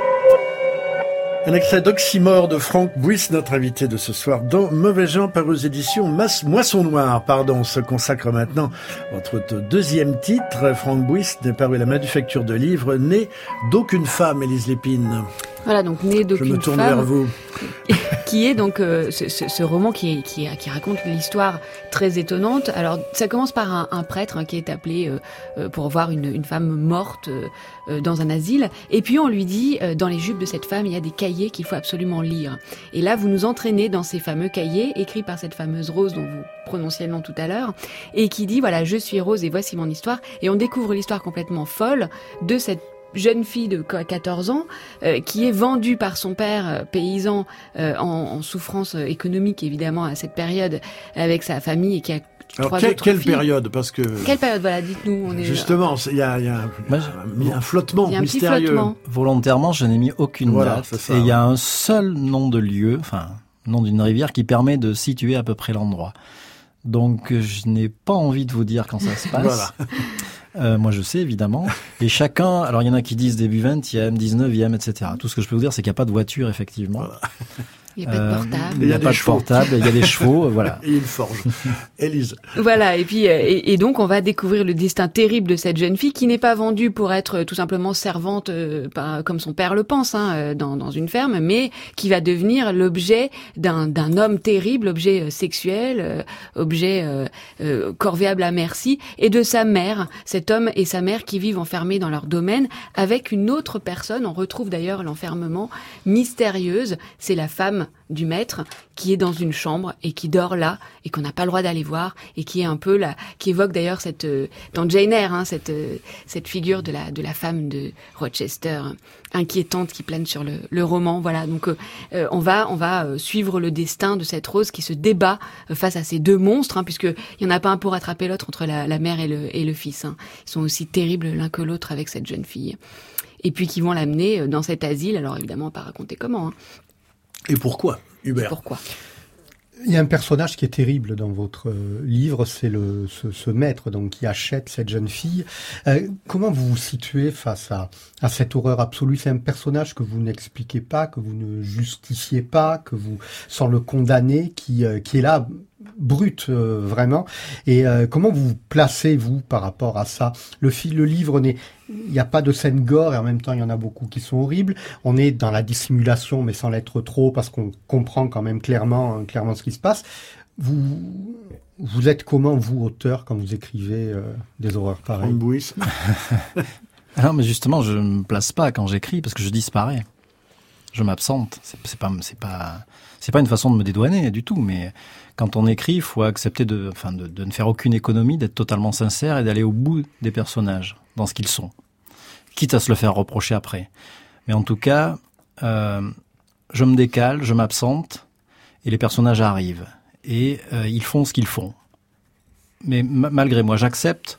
Un extrait d'Oxymore de Franck Buys, notre invité de ce soir dans Mauvais Genre, paru aux éditions Moisson Noire. On se consacre maintenant à votre deuxième titre. Franck Buys n'est paru à la Manufacture de Livres, Né d'aucune femme, Élise Lépine. Voilà, donc Né d'aucune femme. Je me tourne vers vous. Qui est donc ce roman qui raconte l'histoire très étonnante. Alors, ça commence par un prêtre qui est appelé pour voir une femme morte dans un asile. Et puis, on lui dit, dans les jupes de cette femme, il y a des cahiers qu'il faut absolument lire. Et là, vous nous entraînez dans ces fameux cahiers, écrits par cette fameuse Rose dont vous prononciez le nom tout à l'heure, et qui dit, voilà, je suis Rose et voici mon histoire. Et on découvre l'histoire complètement folle de cette jeune fille de 14 ans qui est vendue par son père paysan en souffrance économique évidemment à cette période avec sa famille et qui a quelle période, parce que quelle période, voilà, dites-nous. On est justement, il y a un flottement il y a un mystérieux. Petit flottement. Volontairement, je n'ai mis aucune date. Et il y a un seul nom de lieu, enfin nom d'une rivière qui permet de situer à peu près l'endroit. Donc je n'ai pas envie de vous dire quand ça se passe. Voilà. Moi, je sais, évidemment. Et chacun, alors il y en a qui disent début 20e, 19e, etc. Tout ce que je peux vous dire, c'est qu'il n'y a pas de voiture, effectivement. Voilà. Il n'y a pas de portable. Il n'y a pas de portable, il y a des chevaux, voilà. Et une forge. Élise. Voilà, et puis et donc on va découvrir le destin terrible de cette jeune fille qui n'est pas vendue pour être tout simplement servante, comme son père le pense, dans une ferme, mais qui va devenir l'objet d'un homme terrible, objet sexuel, objet corvéable à merci, et de sa mère, cet homme et sa mère qui vivent enfermés dans leur domaine avec une autre personne. On retrouve d'ailleurs l'enfermement mystérieuse, c'est la femme du maître qui est dans une chambre et qui dort là et qu'on n'a pas le droit d'aller voir et qui est un peu là, qui évoque d'ailleurs cette dans Jane Eyre, cette figure de la femme de Rochester inquiétante qui plane sur le roman. Voilà, donc on va suivre le destin de cette Rose qui se débat face à ces deux monstres, puisque il y en a pas un pour attraper l'autre entre la mère et le fils. Ils sont aussi terribles l'un que l'autre avec cette jeune fille. Et puis qui vont l'amener dans cet asile. Alors évidemment, pas raconter comment. Et pourquoi, Hubert? Pourquoi? Il y a un personnage qui est terrible dans votre livre, c'est ce maître donc qui achète cette jeune fille. Comment vous vous situez face à cette horreur absolue? C'est un personnage que vous n'expliquez pas, que vous ne justifiez pas, que vous, sans le condamner, qui est là brut vraiment. Et comment vous vous placez vous par rapport à ça? Le livre il n'y a pas de scène gore et en même temps il y en a beaucoup qui sont horribles. On est dans la dissimulation mais sans l'être trop parce qu'on comprend quand même clairement ce qui se passe. Vous êtes comment, vous, auteur, quand vous écrivez des horreurs pareilles? Alors, mais justement, je me place pas quand j'écris parce que je disparais. Je m'absente. C'est pas une façon de me dédouaner du tout, mais quand on écrit, il faut accepter de ne faire aucune économie, d'être totalement sincère et d'aller au bout des personnages, dans ce qu'ils sont. Quitte à se le faire reprocher après. Mais en tout cas, je me décale, je m'absente, et les personnages arrivent. Et ils font ce qu'ils font. Mais malgré moi, j'accepte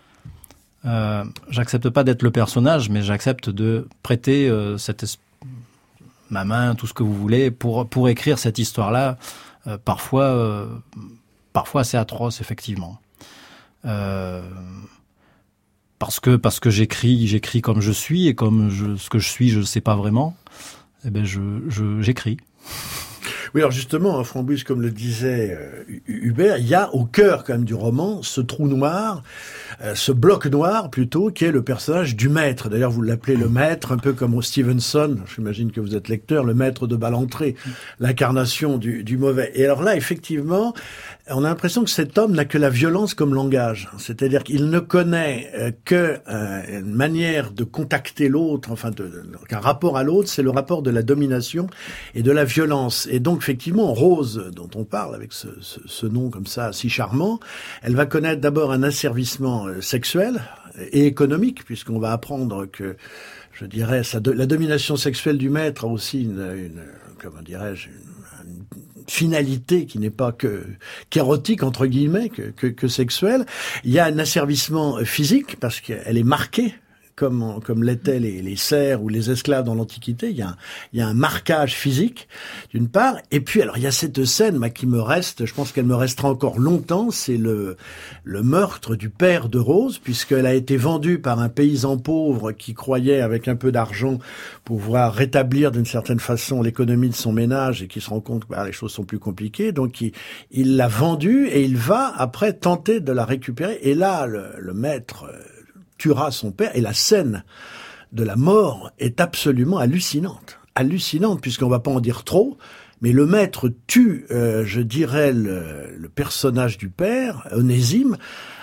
pas d'être le personnage, mais j'accepte de prêter ma main, tout ce que vous voulez, pour écrire cette histoire-là, parfois assez atroce, effectivement. Parce que j'écris comme je suis, et comme ce que je suis, je ne sais pas vraiment, eh ben j'écris. Oui, alors justement, Franck Buys, comme le disait Hubert, il y a au cœur quand même du roman ce trou noir ce bloc noir plutôt qui est le personnage du maître. D'ailleurs, vous l'appelez le maître, un peu comme au Stevenson, j'imagine que vous êtes lecteur, le maître de Ballantré, l'incarnation du mauvais. Et alors là, effectivement, on a l'impression que cet homme n'a que la violence comme langage. C'est-à-dire qu'il ne connaît que une manière de contacter l'autre, enfin qu'un rapport à l'autre, c'est le rapport de la domination et de la violence. Et donc, effectivement, Rose, dont on parle avec ce nom comme ça si charmant, elle va connaître d'abord un asservissement sexuel et économique, puisqu'on va apprendre que, je dirais, la domination sexuelle du maître a aussi une comment dirais-je, une finalité qui n'est pas qu'érotique entre guillemets, que sexuelle. Il y a un asservissement physique parce qu'elle est marquée comme l'étaient les serfs ou les esclaves dans l'Antiquité. Il y a un marquage physique, d'une part. Et puis, alors, il y a cette scène, qui me reste, je pense qu'elle me restera encore longtemps, c'est le meurtre du père de Rose, puisqu'elle a été vendue par un paysan pauvre qui croyait, avec un peu d'argent, pouvoir rétablir d'une certaine façon l'économie de son ménage et qui se rend compte que les choses sont plus compliquées. Donc, il l'a vendue et il va, après, tenter de la récupérer. Et là, le maître tuera son père, et la scène de la mort est absolument hallucinante, puisqu'on va pas en dire trop, mais le maître tue, je dirais, le personnage du père, Onésime,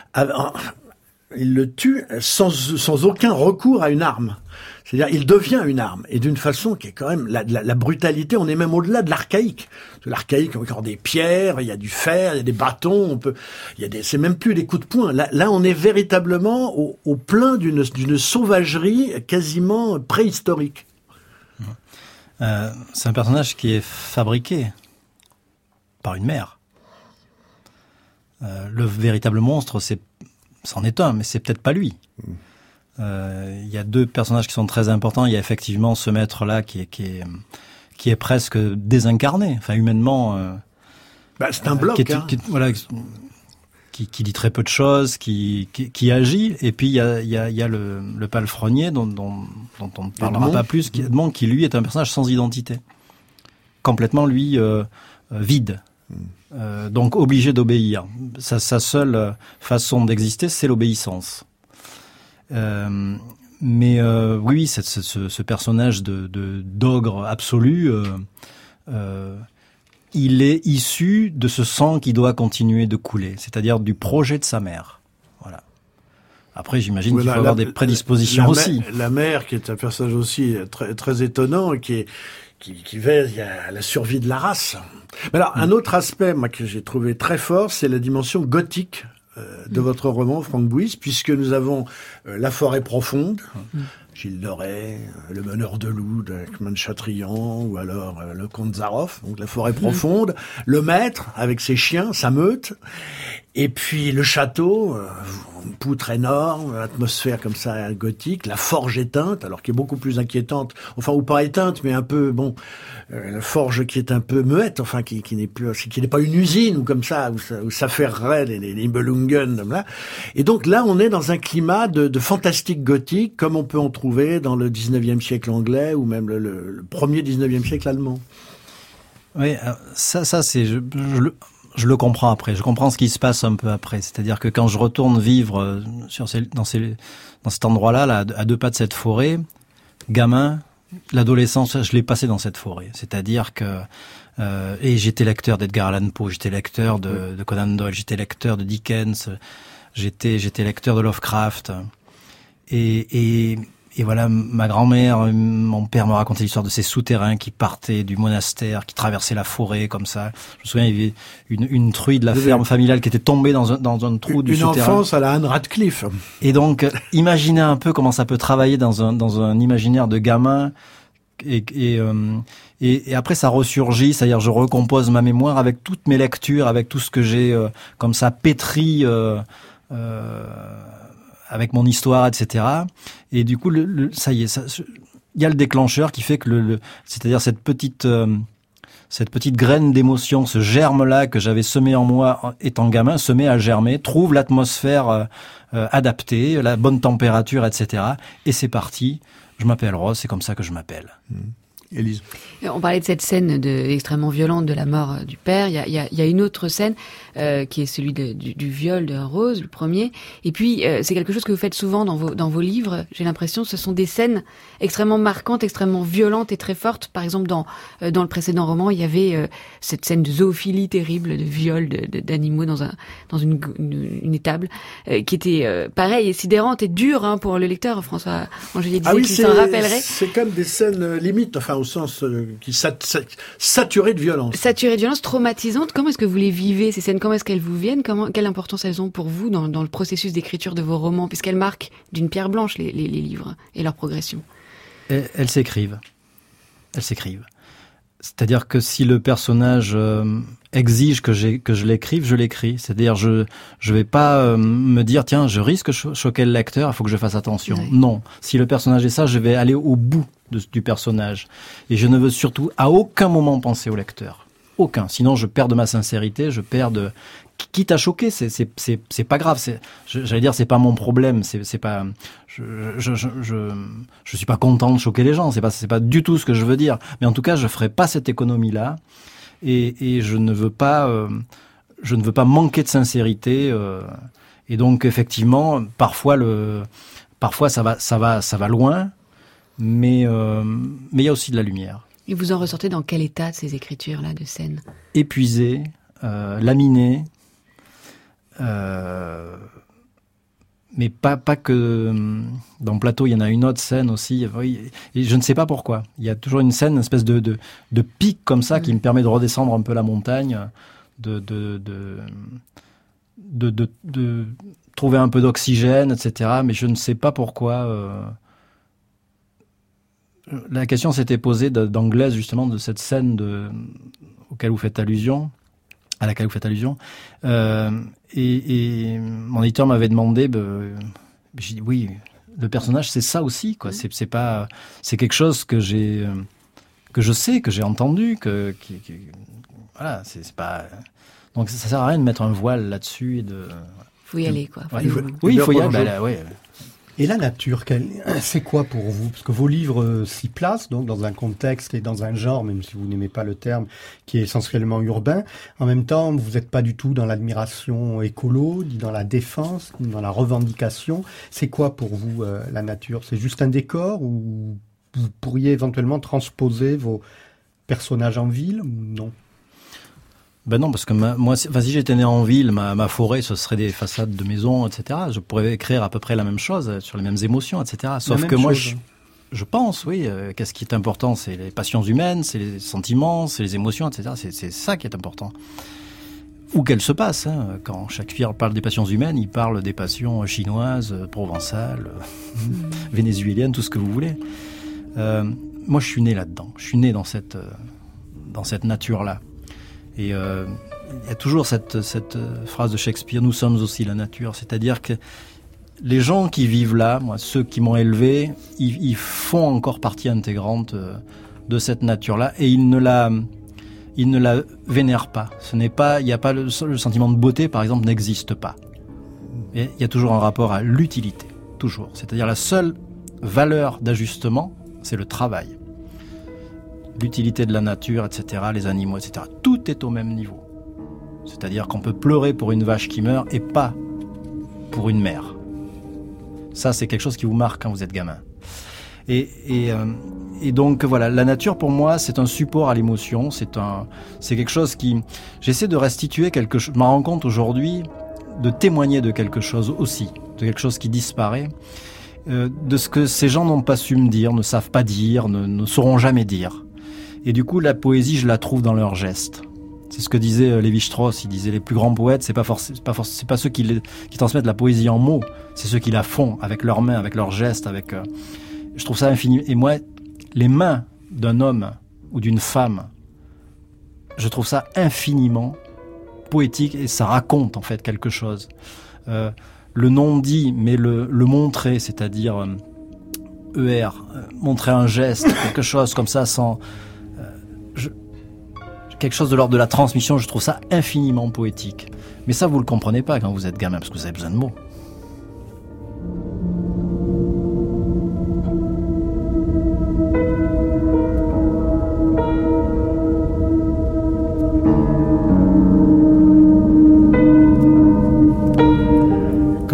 il le tue sans aucun recours à une arme. C'est-à-dire, il devient une arme, et d'une façon qui est quand même la brutalité. On est même au-delà de l'archaïque. L'archaïque, il y a encore des pierres, il y a du fer, il y a des bâtons. C'est même plus des coups de poing. Là, on est véritablement au plein d'une sauvagerie quasiment préhistorique. C'est un personnage qui est fabriqué par une mère. Le véritable monstre, c'en est un, mais c'est peut-être pas lui. Il y a deux personnages qui sont très importants. Il y a effectivement ce maître-là qui est presque désincarné, enfin humainement. C'est un bloc, qui dit très peu de choses, qui agit. Et puis il y a le palefrenier dont on ne parlera pas plus, Edmond, qui lui est un personnage sans identité, complètement lui vide. Donc obligé d'obéir. Sa seule façon d'exister, c'est l'obéissance. Mais oui, ce personnage d'ogre absolu, il est issu de ce sang qui doit continuer de couler, c'est-à-dire du projet de sa mère. Voilà. Après, j'imagine qu'il faut avoir des prédispositions aussi. La mère, qui est un personnage aussi très, très étonnant, qui veille à la survie de la race. Mais alors, un autre aspect, que j'ai trouvé très fort, c'est la dimension gothique de votre roman, Franck Bouys, puisque nous avons La forêt profonde, Gilles de Rais, Le meneur de loups de Ekman Chatrian, ou alors Le comte Zaroff, donc La forêt profonde, Le maître avec ses chiens, sa meute, et puis le château, une poutre énorme, atmosphère comme ça gothique, la forge éteinte, alors qui est beaucoup plus inquiétante, enfin ou pas éteinte, mais un peu la forge qui est un peu muette, enfin qui n'est pas une usine ou comme ça où ça ferrerait les Nibelungen là. Et donc là, on est dans un climat de fantastique gothique, comme on peut en trouver dans le 19e siècle anglais ou même le premier 19e siècle allemand. Oui, ça c'est je le comprends après. Je comprends ce qui se passe un peu après. C'est-à-dire que quand je retourne vivre dans cet endroit-là, là, à deux pas de cette forêt, gamin, l'adolescence, je l'ai passé dans cette forêt. C'est-à-dire que et j'étais lecteur d'Edgar Allan Poe, j'étais lecteur de Conan Doyle, j'étais lecteur de Dickens, j'étais lecteur de Lovecraft. Et voilà, ma grand-mère, mon père me racontait l'histoire de ces souterrains qui partaient du monastère, qui traversaient la forêt comme ça. Je me souviens, il y avait une truie de la ferme familiale qui était tombée dans un trou du souterrain. Une enfance à la Anne Radcliffe. Et donc, imaginez un peu comment ça peut travailler dans un imaginaire de gamin. Et après ça ressurgit, c'est-à-dire je recompose ma mémoire avec toutes mes lectures, avec tout ce que j'ai comme ça pétri avec mon histoire, etc. Et du coup, ça y est, il y a le déclencheur qui fait que c'est-à-dire cette petite graine d'émotion, ce germe-là que j'avais semé en moi étant gamin, se met à germer, trouve l'atmosphère adaptée, la bonne température, etc. Et c'est parti. Je m'appelle Rose, c'est comme ça que je m'appelle. Élise. On parlait de cette scène extrêmement violente de la mort du père. Il y a une autre scène qui est celui du viol de Rose, le premier. Et puis c'est quelque chose que vous faites souvent dans vos livres. J'ai l'impression que ce sont des scènes extrêmement marquantes, extrêmement violentes et très fortes. Par exemple, dans le précédent roman, il y avait cette scène de zoophilie terrible, de viol d'animaux dans une étable, qui était pareil et sidérante et dure pour le lecteur. François Angelier disait qu'il s'en rappellerait. C'est comme des scènes limites, enfin au sens qui saturées de violence. Saturées de violence, traumatisantes. Comment est-ce que vous les vivez, ces scènes? Comment est-ce qu'elles vous viennent? Quelle importance elles ont pour vous dans le processus d'écriture de vos romans, puisqu'elles marquent d'une pierre blanche les livres et leur progression? Elles s'écrivent. C'est-à-dire que si le personnage exige que je l'écrive, je l'écris. C'est-à-dire je vais pas me dire tiens, je risque de choquer le lecteur, il faut que je fasse attention. Ouais. Non, si le personnage est ça, je vais aller au bout du personnage. Et je ne veux surtout à aucun moment penser au lecteur. Aucun. Sinon je perds de ma sincérité, je perds de quitte à choquer, c'est pas grave, j'allais dire c'est pas mon problème, c'est pas je suis pas content de choquer les gens, c'est pas du tout ce que je veux dire, mais en tout cas je ferai pas cette économie là et je ne veux pas manquer de sincérité et donc effectivement parfois ça va loin, mais il y a aussi de la lumière. Et vous en ressortez dans quel état de ces écritures là de scènes? Épuisé, laminé. Mais pas que dans Plateau, il y en a une autre scène aussi. Et je ne sais pas pourquoi. Il y a toujours une scène, une espèce de pic comme ça qui me permet de redescendre un peu la montagne, de trouver un peu d'oxygène, etc. Mais je ne sais pas pourquoi. La question s'était posée d'Anglaise justement de cette scène à laquelle vous faites allusion. Et mon éditeur m'avait demandé, j'ai dit oui, le personnage c'est ça aussi, quoi. C'est quelque chose que je sais, que j'ai entendu, voilà, c'est pas. Donc ça sert à rien de mettre un voile là-dessus et de. Faut y aller, quoi. Oui, il faut y aller. Ouais. Et la nature, c'est quoi pour vous? Parce que vos livres s'y placent, donc dans un contexte et dans un genre, même si vous n'aimez pas le terme, qui est essentiellement urbain. En même temps, vous n'êtes pas du tout dans l'admiration écolo, ni dans la défense, ni dans la revendication. C'est quoi pour vous la nature? C'est juste un décor ou vous pourriez éventuellement transposer vos personnages en ville ou non? Ben non, parce que moi, si j'étais né en ville, ma forêt, ce serait des façades de maisons, etc. Je pourrais écrire à peu près la même chose, sur les mêmes émotions, etc. Sauf que moi, je pense, oui, qu'est-ce qui est important, c'est les passions humaines, c'est les sentiments, c'est les émotions, etc. C'est ça qui est important. Où qu'elles se passent, hein. Quand Shakespeare parle des passions humaines, il parle des passions chinoises, provençales, vénézuéliennes, tout ce que vous voulez. Moi, je suis né là-dedans. Je suis né dans cette nature-là. Et il y a toujours cette phrase de Shakespeare, nous sommes aussi la nature, c'est-à-dire que les gens qui vivent là, moi, ceux qui m'ont élevé, ils font encore partie intégrante de cette nature-là et ils ne la vénèrent pas. Il n'y a pas le sentiment de beauté, par exemple, n'existe pas. Et il y a toujours un rapport à l'utilité, toujours. C'est-à-dire la seule valeur d'ajustement, c'est le travail. L'utilité de la nature, etc., les animaux, etc. Tout est au même niveau. C'est-à-dire qu'on peut pleurer pour une vache qui meurt et pas pour une mère. Ça, c'est quelque chose qui vous marque quand vous êtes gamin. Et donc, voilà, la nature, pour moi, c'est un support à l'émotion. C'est quelque chose qui... J'essaie de restituer quelque chose... Je m'en rends compte aujourd'hui de témoigner de quelque chose aussi, de quelque chose qui disparaît, de ce que ces gens n'ont pas su me dire, ne savent pas dire, ne sauront jamais dire. Et du coup, la poésie, je la trouve dans leurs gestes. C'est ce que disait Lévi-Strauss. Il disait les plus grands poètes, c'est pas ceux qui transmettent la poésie en mots, c'est ceux qui la font avec leurs mains, avec leurs gestes, je trouve ça infini. Et moi, les mains d'un homme ou d'une femme, je trouve ça infiniment poétique et ça raconte en fait quelque chose. Le non-dit, mais le montrer, c'est-à-dire montrer un geste, quelque chose comme ça sans... quelque chose de l'ordre de la transmission, je trouve ça infiniment poétique. Mais ça, vous le comprenez pas quand vous êtes gamin, parce que vous avez besoin de mots.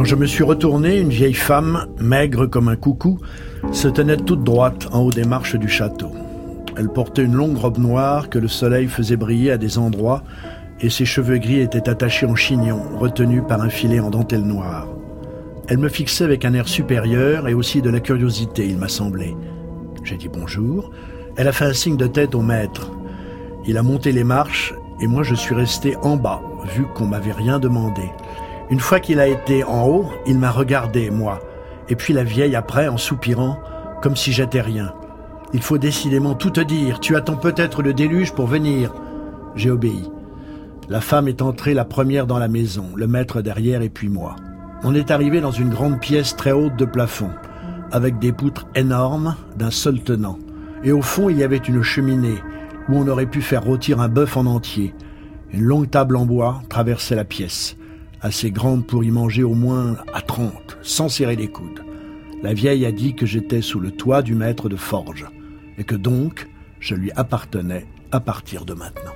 je me suis retourné, une vieille femme, maigre comme un coucou, se tenait toute droite en haut des marches du château. Elle portait une longue robe noire que le soleil faisait briller à des endroits et ses cheveux gris étaient attachés en chignon, retenus par un filet en dentelle noire. Elle me fixait avec un air supérieur et aussi de la curiosité, il m'a semblé. J'ai dit bonjour. Elle a fait un signe de tête au maître. Il a monté les marches et moi je suis resté en bas, vu qu'on m'avait rien demandé. Une fois qu'il a été en haut, il m'a regardé, moi. Et puis la vieille après, en soupirant, comme si j'étais rien. Il faut décidément tout te dire. Tu attends peut-être le déluge pour venir. J'ai obéi. La femme est entrée la première dans la maison, le maître derrière et puis moi. On est arrivé dans une grande pièce très haute de plafond, avec des poutres énormes d'un seul tenant. Et au fond, il y avait une cheminée, où on aurait pu faire rôtir un bœuf en entier. Une longue table en bois traversait la pièce, assez grande pour y manger au moins à 30, sans serrer les coudes. La vieille a dit que j'étais sous le toit du maître de forge, et que donc, je lui appartenais à partir de maintenant.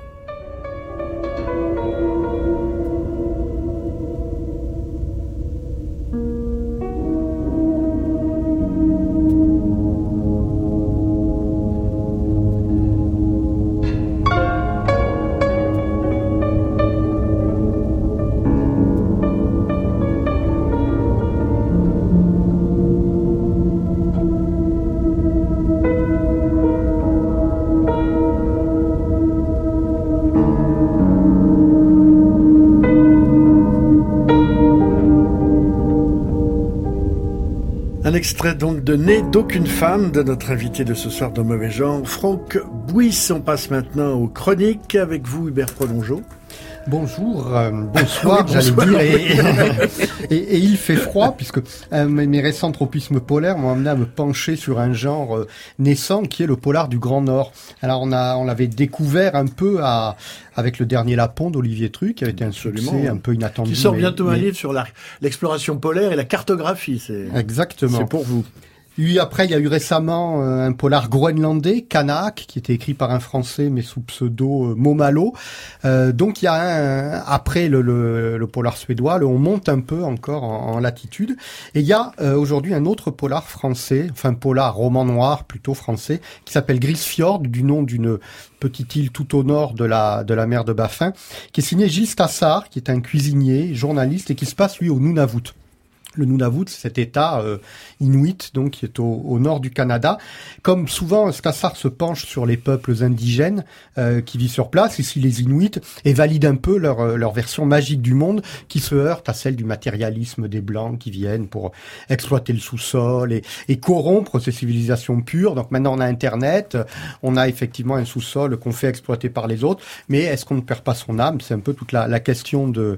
Un extrait donc de Né d'aucune femme de notre invité de ce soir de Mauvais Genre, Franck Bouys. On passe maintenant aux chroniques avec vous, Hubert Prolongeau. Bonjour, bonsoir, oui, j'allais dire, et il fait froid puisque mes récents tropismes polaires m'ont amené à me pencher sur un genre naissant qui est le polar du Grand Nord. Alors on l'avait découvert un peu avec le dernier Lapon d'Olivier Truc, qui avait été un succès un peu inattendu. Qui sort bientôt un livre sur l'exploration polaire et la cartographie. Exactement. C'est pour vous. Oui, après, il y a eu récemment un polar groenlandais, Kanak, qui était écrit par un Français, mais sous pseudo Momalo. Donc, il y a après le polar suédois, on monte un peu encore en latitude. Et il y a aujourd'hui un autre polar français, enfin polar roman noir plutôt français, qui s'appelle Grisfjord, du nom d'une petite île tout au nord de la mer de Baffin, qui est signé Gilles Stassard, qui est un cuisinier, journaliste, et qui se passe, lui, au Nunavut. Le Nunavut, c'est cet état inuit, donc qui est au nord du Canada. Comme souvent, Stassard se penche sur les peuples indigènes qui vivent sur place, ici les Inuits, et valide un peu leur version magique du monde, qui se heurte à celle du matérialisme des Blancs qui viennent pour exploiter le sous-sol et corrompre ces civilisations pures. Donc maintenant, on a Internet, on a effectivement un sous-sol qu'on fait exploiter par les autres, mais est-ce qu'on ne perd pas son âme? C'est un peu toute la question de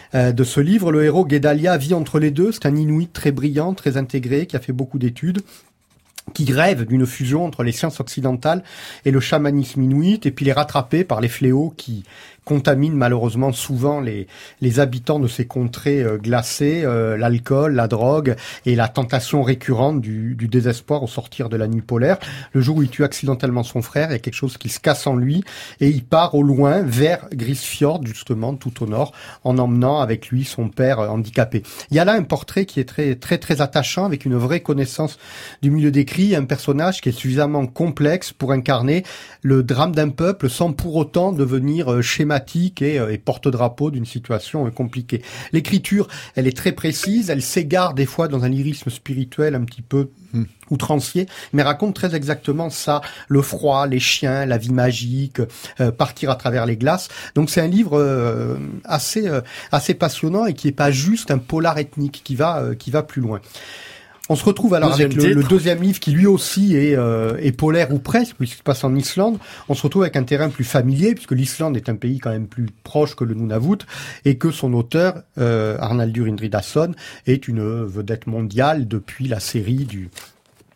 ce livre. Le héros Guédalia vit entre les deux. C'est un Inuit très brillant, très intégré, qui a fait beaucoup d'études, qui rêve d'une fusion entre les sciences occidentales et le chamanisme inuit, et puis les rattraper par les fléaux qui contaminent malheureusement souvent les habitants de ces contrées glacées, l'alcool, la drogue et la tentation récurrente du désespoir au sortir de la nuit polaire. Le jour où il tue accidentellement son frère, il y a quelque chose qui se casse en lui et il part au loin vers Grisfjord, justement, tout au nord, en emmenant avec lui son père handicapé. Il y a là un portrait qui est très, très, très attachant, avec une vraie connaissance du milieu décrit, un personnage qui est suffisamment complexe pour incarner le drame d'un peuple sans pour autant devenir schématique et porte-drapeau d'une situation compliquée. L'écriture, elle est très précise, elle s'égare des fois dans un lyrisme spirituel un petit peu outrancier, mais raconte très exactement ça, le froid, les chiens, la vie magique, partir à travers les glaces. Donc c'est un livre assez passionnant et qui est pas juste un polar ethnique, qui va plus loin. On se retrouve alors avec le deuxième livre qui lui aussi est polaire ou presque, puisqu'il se passe en Islande. On se retrouve avec un terrain plus familier, puisque l'Islande est un pays quand même plus proche que le Nunavut, et que son auteur, Arnaldur Indridason, est une vedette mondiale depuis la série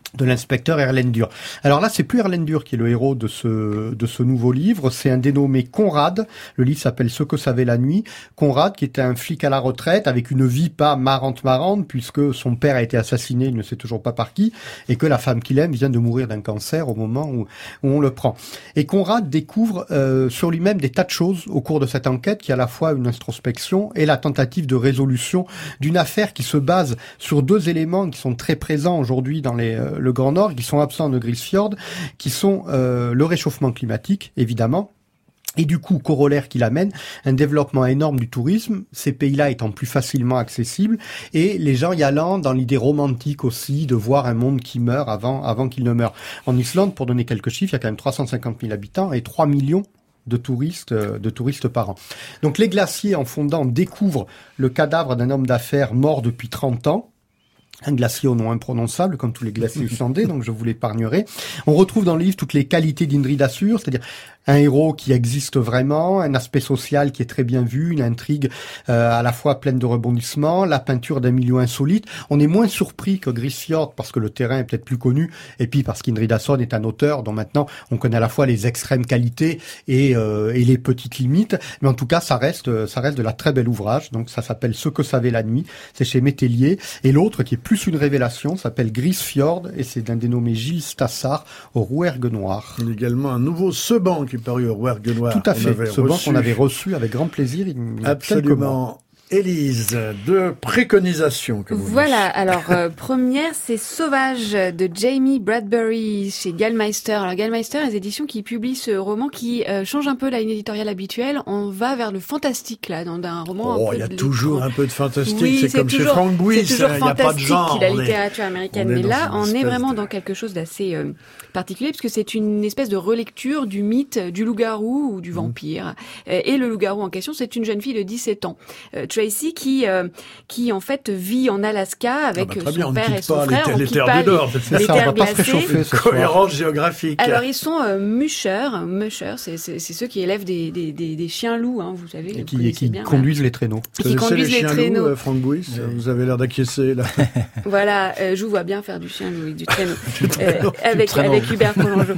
de l'inspecteur Erlendur. Alors là, c'est plus Erlendur qui est le héros de ce nouveau livre, c'est un dénommé Conrad. Le livre s'appelle Ce que savait la nuit. Conrad, qui était un flic à la retraite, avec une vie pas marrante, puisque son père a été assassiné, il ne sait toujours pas par qui, et que la femme qu'il aime vient de mourir d'un cancer au moment où on le prend. Et Conrad découvre sur lui-même des tas de choses au cours de cette enquête, qui est à la fois une introspection et la tentative de résolution d'une affaire qui se base sur deux éléments qui sont très présents aujourd'hui dans le Grand Nord, qui sont absents de Grisfjord, qui sont le réchauffement climatique, évidemment, et du coup, corollaire qui l'amène, un développement énorme du tourisme, ces pays-là étant plus facilement accessibles, et les gens y allant dans l'idée romantique aussi de voir un monde qui meurt avant qu'il ne meure. En Islande, pour donner quelques chiffres, il y a quand même 350 000 habitants et 3 millions de touristes par an. Donc les glaciers, en fondant, découvrent le cadavre d'un homme d'affaires mort depuis 30 ans, un glacier au nom imprononçable, comme tous les glaciers islandais, donc je vous l'épargnerai. On retrouve dans le livre toutes les qualités d'Indridasur, c'est-à-dire un héros qui existe vraiment, un aspect social qui est très bien vu, une intrigue à la fois pleine de rebondissements, la peinture d'un milieu insolite. On est moins surpris que Grisfjord parce que le terrain est peut-être plus connu, et puis parce qu'Indridason est un auteur dont maintenant on connaît à la fois les extrêmes qualités et les petites limites. Mais en tout cas, ça reste de la très bel ouvrage. Donc ça s'appelle Ce que savait la nuit, c'est chez Métellier. Et l'autre qui est plus une révélation s'appelle Grisfjord, et c'est d'un dénommé Gilles Stassard au Rouergue Noir. Il y a également un nouveau Seban qui est paru au Rouergue Noir. Tout à fait, ce banc qu'on avait reçu avec grand plaisir il y a quelques mois. Élise, de préconisations. Voilà, alors première, c'est Sauvage de Jamie Bradbury chez Gallmeister. Alors Gallmeister, les éditions qui publient ce roman qui change un peu la ligne éditoriale habituelle. On va vers le fantastique là, dans un roman. Il y a toujours un peu de fantastique. Oui, c'est comme toujours, chez Frank Buis, il n'y a pas de genre. La littérature américaine, mais là, on est vraiment dans quelque chose d'assez particulier puisque c'est une espèce de relecture du mythe du loup-garou ou du vampire. Et le loup-garou en question, c'est une jeune fille de 17 ans. Tracy qui en fait vit en Alaska avec son père et son frère. Les terres du Nord, les terres glacées. Cohérence géographique. Alors ils sont mushers, c'est ceux qui élèvent des chiens loups, hein, vous savez. Et qui conduisent les traîneaux. Qui conduisent les traîneaux. Frank Buis, vous avez l'air d'acquiescer là. Voilà, je vous vois bien faire du chien loup et du traîneau avec Hubert Collongeau.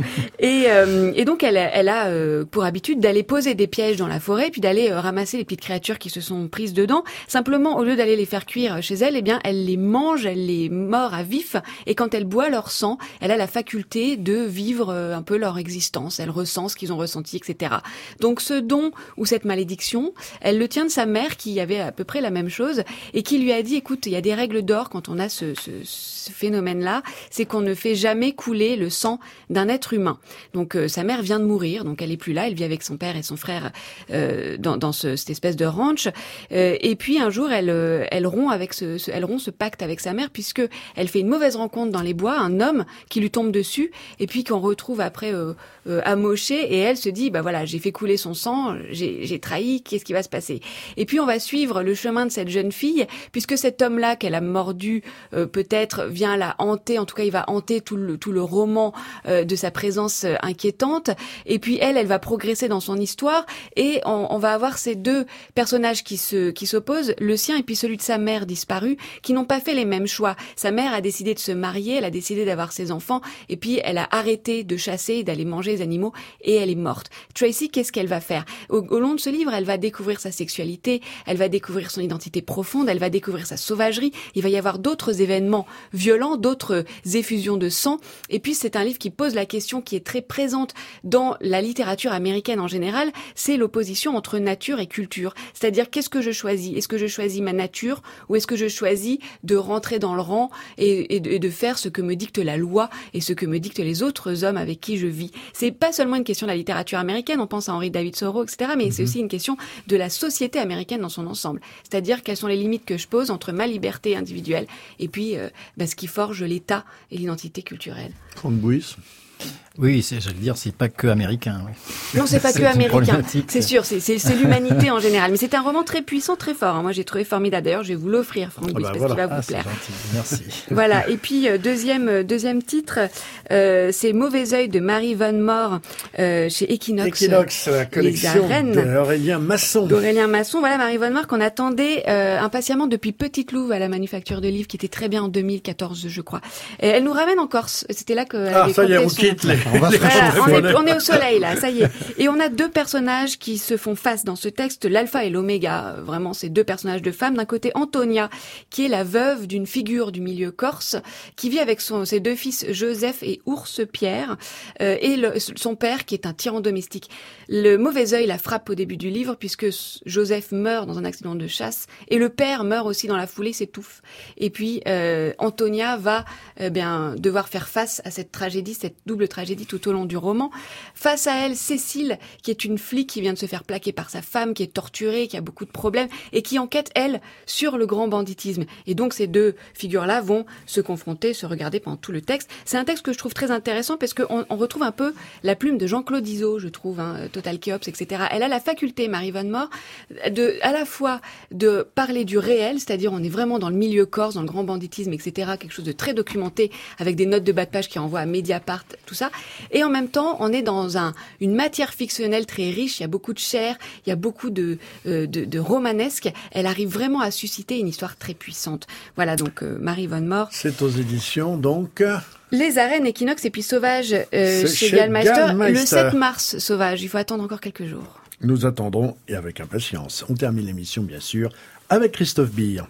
Et donc elle a pour habitude d'aller poser des pièges dans la forêt, puis d'aller ramasser les petites créatures qui se sont prises dedans. Simplement, au lieu d'aller les faire cuire chez elle, eh bien, elle les mange, elle les mord à vif, et quand elle boit leur sang, elle a la faculté de vivre un peu leur existence. Elle ressent ce qu'ils ont ressenti, etc. Donc, ce don ou cette malédiction, elle le tient de sa mère qui avait à peu près la même chose et qui lui a dit, écoute, il y a des règles d'or quand on a ce phénomène-là, c'est qu'on ne fait jamais couler le sang d'un être humain. Donc, sa mère vient de mourir, donc elle est plus là, elle vit avec son père et son frère dans cette espèce de ranch. Et puis un jour, elle rompt ce pacte avec sa mère puisque elle fait une mauvaise rencontre dans les bois, un homme qui lui tombe dessus et puis qu'on retrouve après amoché et elle se dit bah voilà, j'ai fait couler son sang, j'ai trahi, qu'est-ce qui va se passer? Et puis on va suivre le chemin de cette jeune fille puisque cet homme-là qu'elle a mordu peut-être vient la hanter, en tout cas il va hanter tout le roman de sa présence inquiétante et puis elle va progresser dans son histoire et on va avoir ces deux personnages qui s'opposent, le sien et puis celui de sa mère disparue, qui n'ont pas fait les mêmes choix. Sa mère a décidé de se marier, elle a décidé d'avoir ses enfants, et puis elle a arrêté de chasser et d'aller manger les animaux, et elle est morte. Tracy, qu'est-ce qu'elle va faire? Au long de ce livre, elle va découvrir sa sexualité, elle va découvrir son identité profonde, elle va découvrir sa sauvagerie, il va y avoir d'autres événements violents, d'autres effusions de sang, et puis c'est un livre qui pose la question qui est très présente dans la littérature américaine en général, c'est l'opposition entre nature et culture. C'est-à-dire, qu'est-ce que je choisis? Est-ce que je choisis ma nature ou est-ce que je choisis de rentrer dans le rang et de faire ce que me dicte la loi et ce que me dictent les autres hommes avec qui je vis? C'est pas seulement une question de la littérature américaine, on pense à Henry David Thoreau, etc., mais c'est aussi une question de la société américaine dans son ensemble. C'est-à-dire, quelles sont les limites que je pose entre ma liberté individuelle et puis ce qui forge l'État et l'identité culturelle. Frank Buis. Oui, j'allais dire, c'est pas que américain. Oui. Non, c'est pas que américain. C'est sûr, c'est l'humanité en général. Mais c'est un roman très puissant, très fort. Moi, j'ai trouvé formidable. D'ailleurs, je vais vous l'offrir, Franck Buis, parce qu'il va vous plaire. Gentil. Merci. Voilà. Et puis, deuxième titre, c'est Mauvais œil de Marie Van Moor, chez Equinox. Equinox, la collection d'Aurélien Masson. Voilà, Marie Van Moor qu'on attendait impatiemment depuis Petite Louve à la Manufacture de Livres, qui était très bien en 2014, je crois. Et elle nous ramène en Corse. C'était là que... ça y est, on quitte les... on est au soleil là, ça y est. Et on a deux personnages qui se font face dans ce texte, l'alpha et l'oméga. Vraiment, ces deux personnages de femmes. D'un côté, Antonia, qui est la veuve d'une figure du milieu corse, qui vit avec ses deux fils Joseph et Ours Pierre, et son père, qui est un tyran domestique. Le mauvais œil la frappe au début du livre, puisque Joseph meurt dans un accident de chasse, et le père meurt aussi dans la foulée, s'étouffe. Et puis, Antonia va devoir faire face à cette tragédie, cette double tragédie tout au long du roman. Face à elle, Cécile, qui est une flic qui vient de se faire plaquer par sa femme, qui est torturée, qui a beaucoup de problèmes, et qui enquête, elle, sur le grand banditisme. Et donc, ces deux figures-là vont se confronter, se regarder pendant tout le texte. C'est un texte que je trouve très intéressant, parce qu'on retrouve un peu la plume de Jean-Claude Izzo, je trouve, Total Kéops, etc. Elle a la faculté, Marie Van Moor, à la fois de parler du réel, c'est-à-dire on est vraiment dans le milieu corse, dans le grand banditisme, etc., quelque chose de très documenté, avec des notes de bas de page qui envoient à Mediapart, tout ça. Et en même temps, on est dans une matière fictionnelle très riche, il y a beaucoup de chair, il y a beaucoup de romanesque. Elle arrive vraiment à susciter une histoire très puissante. Voilà, donc Marie Van Moor. C'est aux éditions, donc... Les Arènes, Equinox et puis Sauvage chez Gallmeister. Le 7 mars, Sauvage. Il faut attendre encore quelques jours. Nous attendrons, et avec impatience. On termine l'émission, bien sûr, avec Christophe Beer.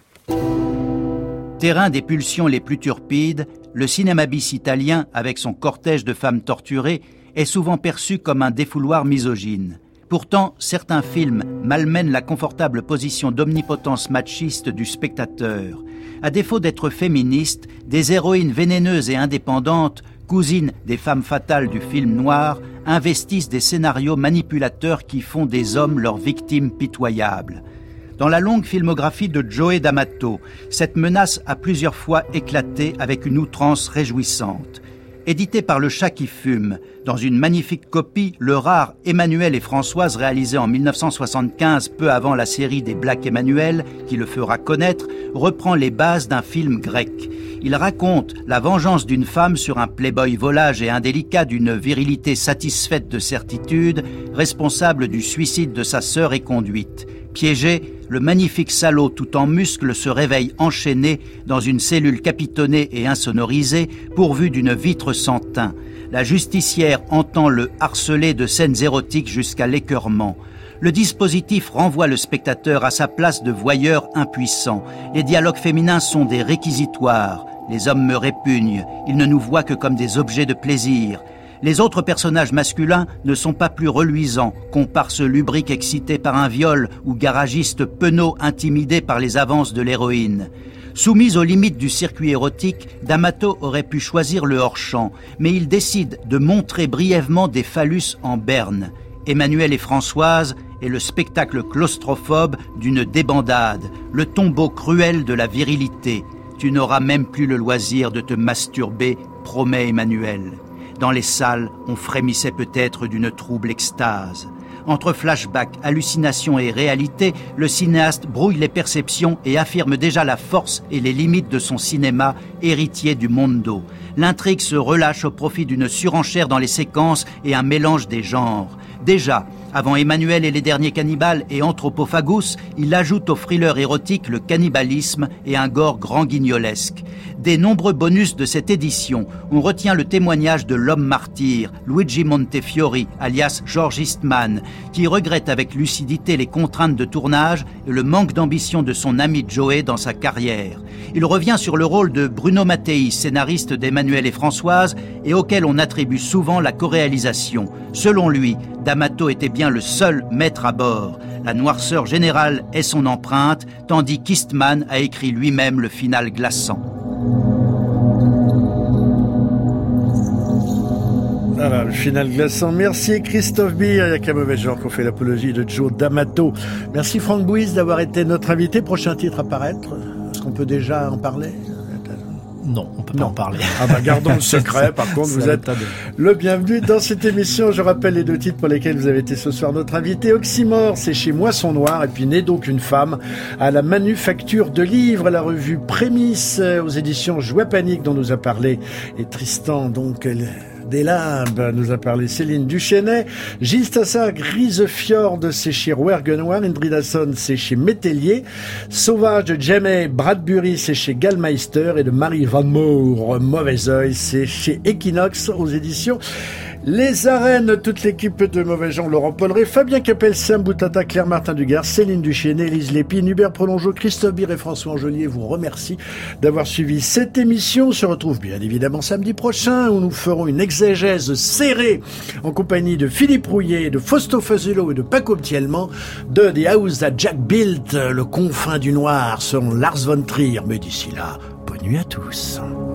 Terrain des pulsions les plus turpides, le cinéma bis italien, avec son cortège de femmes torturées, est souvent perçu comme un défouloir misogyne. Pourtant, certains films malmènent la confortable position d'omnipotence machiste du spectateur. À défaut d'être féministes, des héroïnes vénéneuses et indépendantes, cousines des femmes fatales du film noir, investissent des scénarios manipulateurs qui font des hommes leurs victimes pitoyables. Dans la longue filmographie de Joe D'Amato, cette menace a plusieurs fois éclaté avec une outrance réjouissante. Édité par Le Chat qui fume, dans une magnifique copie, le rare Emmanuel et Françoise réalisé en 1975, peu avant la série des Black Emmanuel, qui le fera connaître, reprend les bases d'un film grec. Il raconte la vengeance d'une femme sur un playboy volage et indélicat d'une virilité satisfaite de certitude, responsable du suicide de sa sœur éconduite. Piégé, le magnifique salaud tout en muscles se réveille enchaîné dans une cellule capitonnée et insonorisée, pourvue d'une vitre sans teint. La justicière entend le harceler de scènes érotiques jusqu'à l'écœurement. Le dispositif renvoie le spectateur à sa place de voyeur impuissant. Les dialogues féminins sont des réquisitoires. Les hommes me répugnent. Ils ne nous voient que comme des objets de plaisir. Les autres personnages masculins ne sont pas plus reluisants, comparses lubriques excités par un viol ou garagistes penauds intimidés par les avances de l'héroïne. Soumis aux limites du circuit érotique, D'Amato aurait pu choisir le hors-champ, mais il décide de montrer brièvement des phallus en berne. Emmanuel et Françoise est le spectacle claustrophobe d'une débandade, le tombeau cruel de la virilité. Tu n'auras même plus le loisir de te masturber, promet Emmanuel. Dans les salles, on frémissait peut-être d'une trouble extase. Entre flashback, hallucination et réalité, le cinéaste brouille les perceptions et affirme déjà la force et les limites de son cinéma, héritier du mondo. L'intrigue se relâche au profit d'une surenchère dans les séquences et un mélange des genres. Déjà, avant Emmanuel et les derniers cannibales et Anthropophagus, il ajoute au thriller érotique le cannibalisme et un gore grand guignolesque. Des nombreux bonus de cette édition, on retient le témoignage de l'homme martyr, Luigi Montefiori, alias George Eastman, qui regrette avec lucidité les contraintes de tournage et le manque d'ambition de son ami Joey dans sa carrière. Il revient sur le rôle de Bruno Mattei, scénariste d'Emmanuel et Françoise, et auquel on attribue souvent la co-réalisation. Selon lui, D'Amato était bien le seul maître à bord. La noirceur générale est son empreinte, tandis qu'Eastman a écrit lui-même le final glaçant. Voilà, le final glaçant. Merci Christophe Beer. Il n'y a qu'un mauvais genre qu'on fait l'apologie de Joe D'Amato. Merci Franck Buis d'avoir été notre invité. Prochain titre à paraître. Est-ce qu'on peut déjà en parler ? Non, on peut pas en parler. Ah bah gardons le secret. Par contre, vous êtes le bienvenu dans cette émission. Je rappelle les 2 titres pour lesquels vous avez été ce soir notre invité. Oxymore, c'est chez Moisson Noir, et puis Né donc une femme à la Manufacture de Livres, la revue Prémices aux éditions Joie Panique dont nous a parlé et Tristan donc des Limbes nous a parlé Céline Duchesnay. Gilles Tassard, Grisefjord, c'est chez Rouerguenoir. Indridasson, c'est chez Métellier. Sauvage de Jamie Bradbury, c'est chez Gallmeister. Et de Marie Van Moor, Mauvais Oeil, c'est chez Equinox aux éditions Les Arènes. Toute l'équipe de Mauvais Genre, Laurent Polleret, Fabien Capel, Sam Boutata, Claire Martin Dugard, Céline Duchesnay, Lise Lépine, Hubert Prolongeau, Christophe Bir et François Angelier vous remercie d'avoir suivi cette émission. On se retrouve bien évidemment samedi prochain où nous ferons une exégèse serrée en compagnie de Philippe Rouillet, de Fausto Fazulo et de Paco Ptielman de The House That Jack Built, le confin du noir selon Lars von Trier. Mais d'ici là, bonne nuit à tous.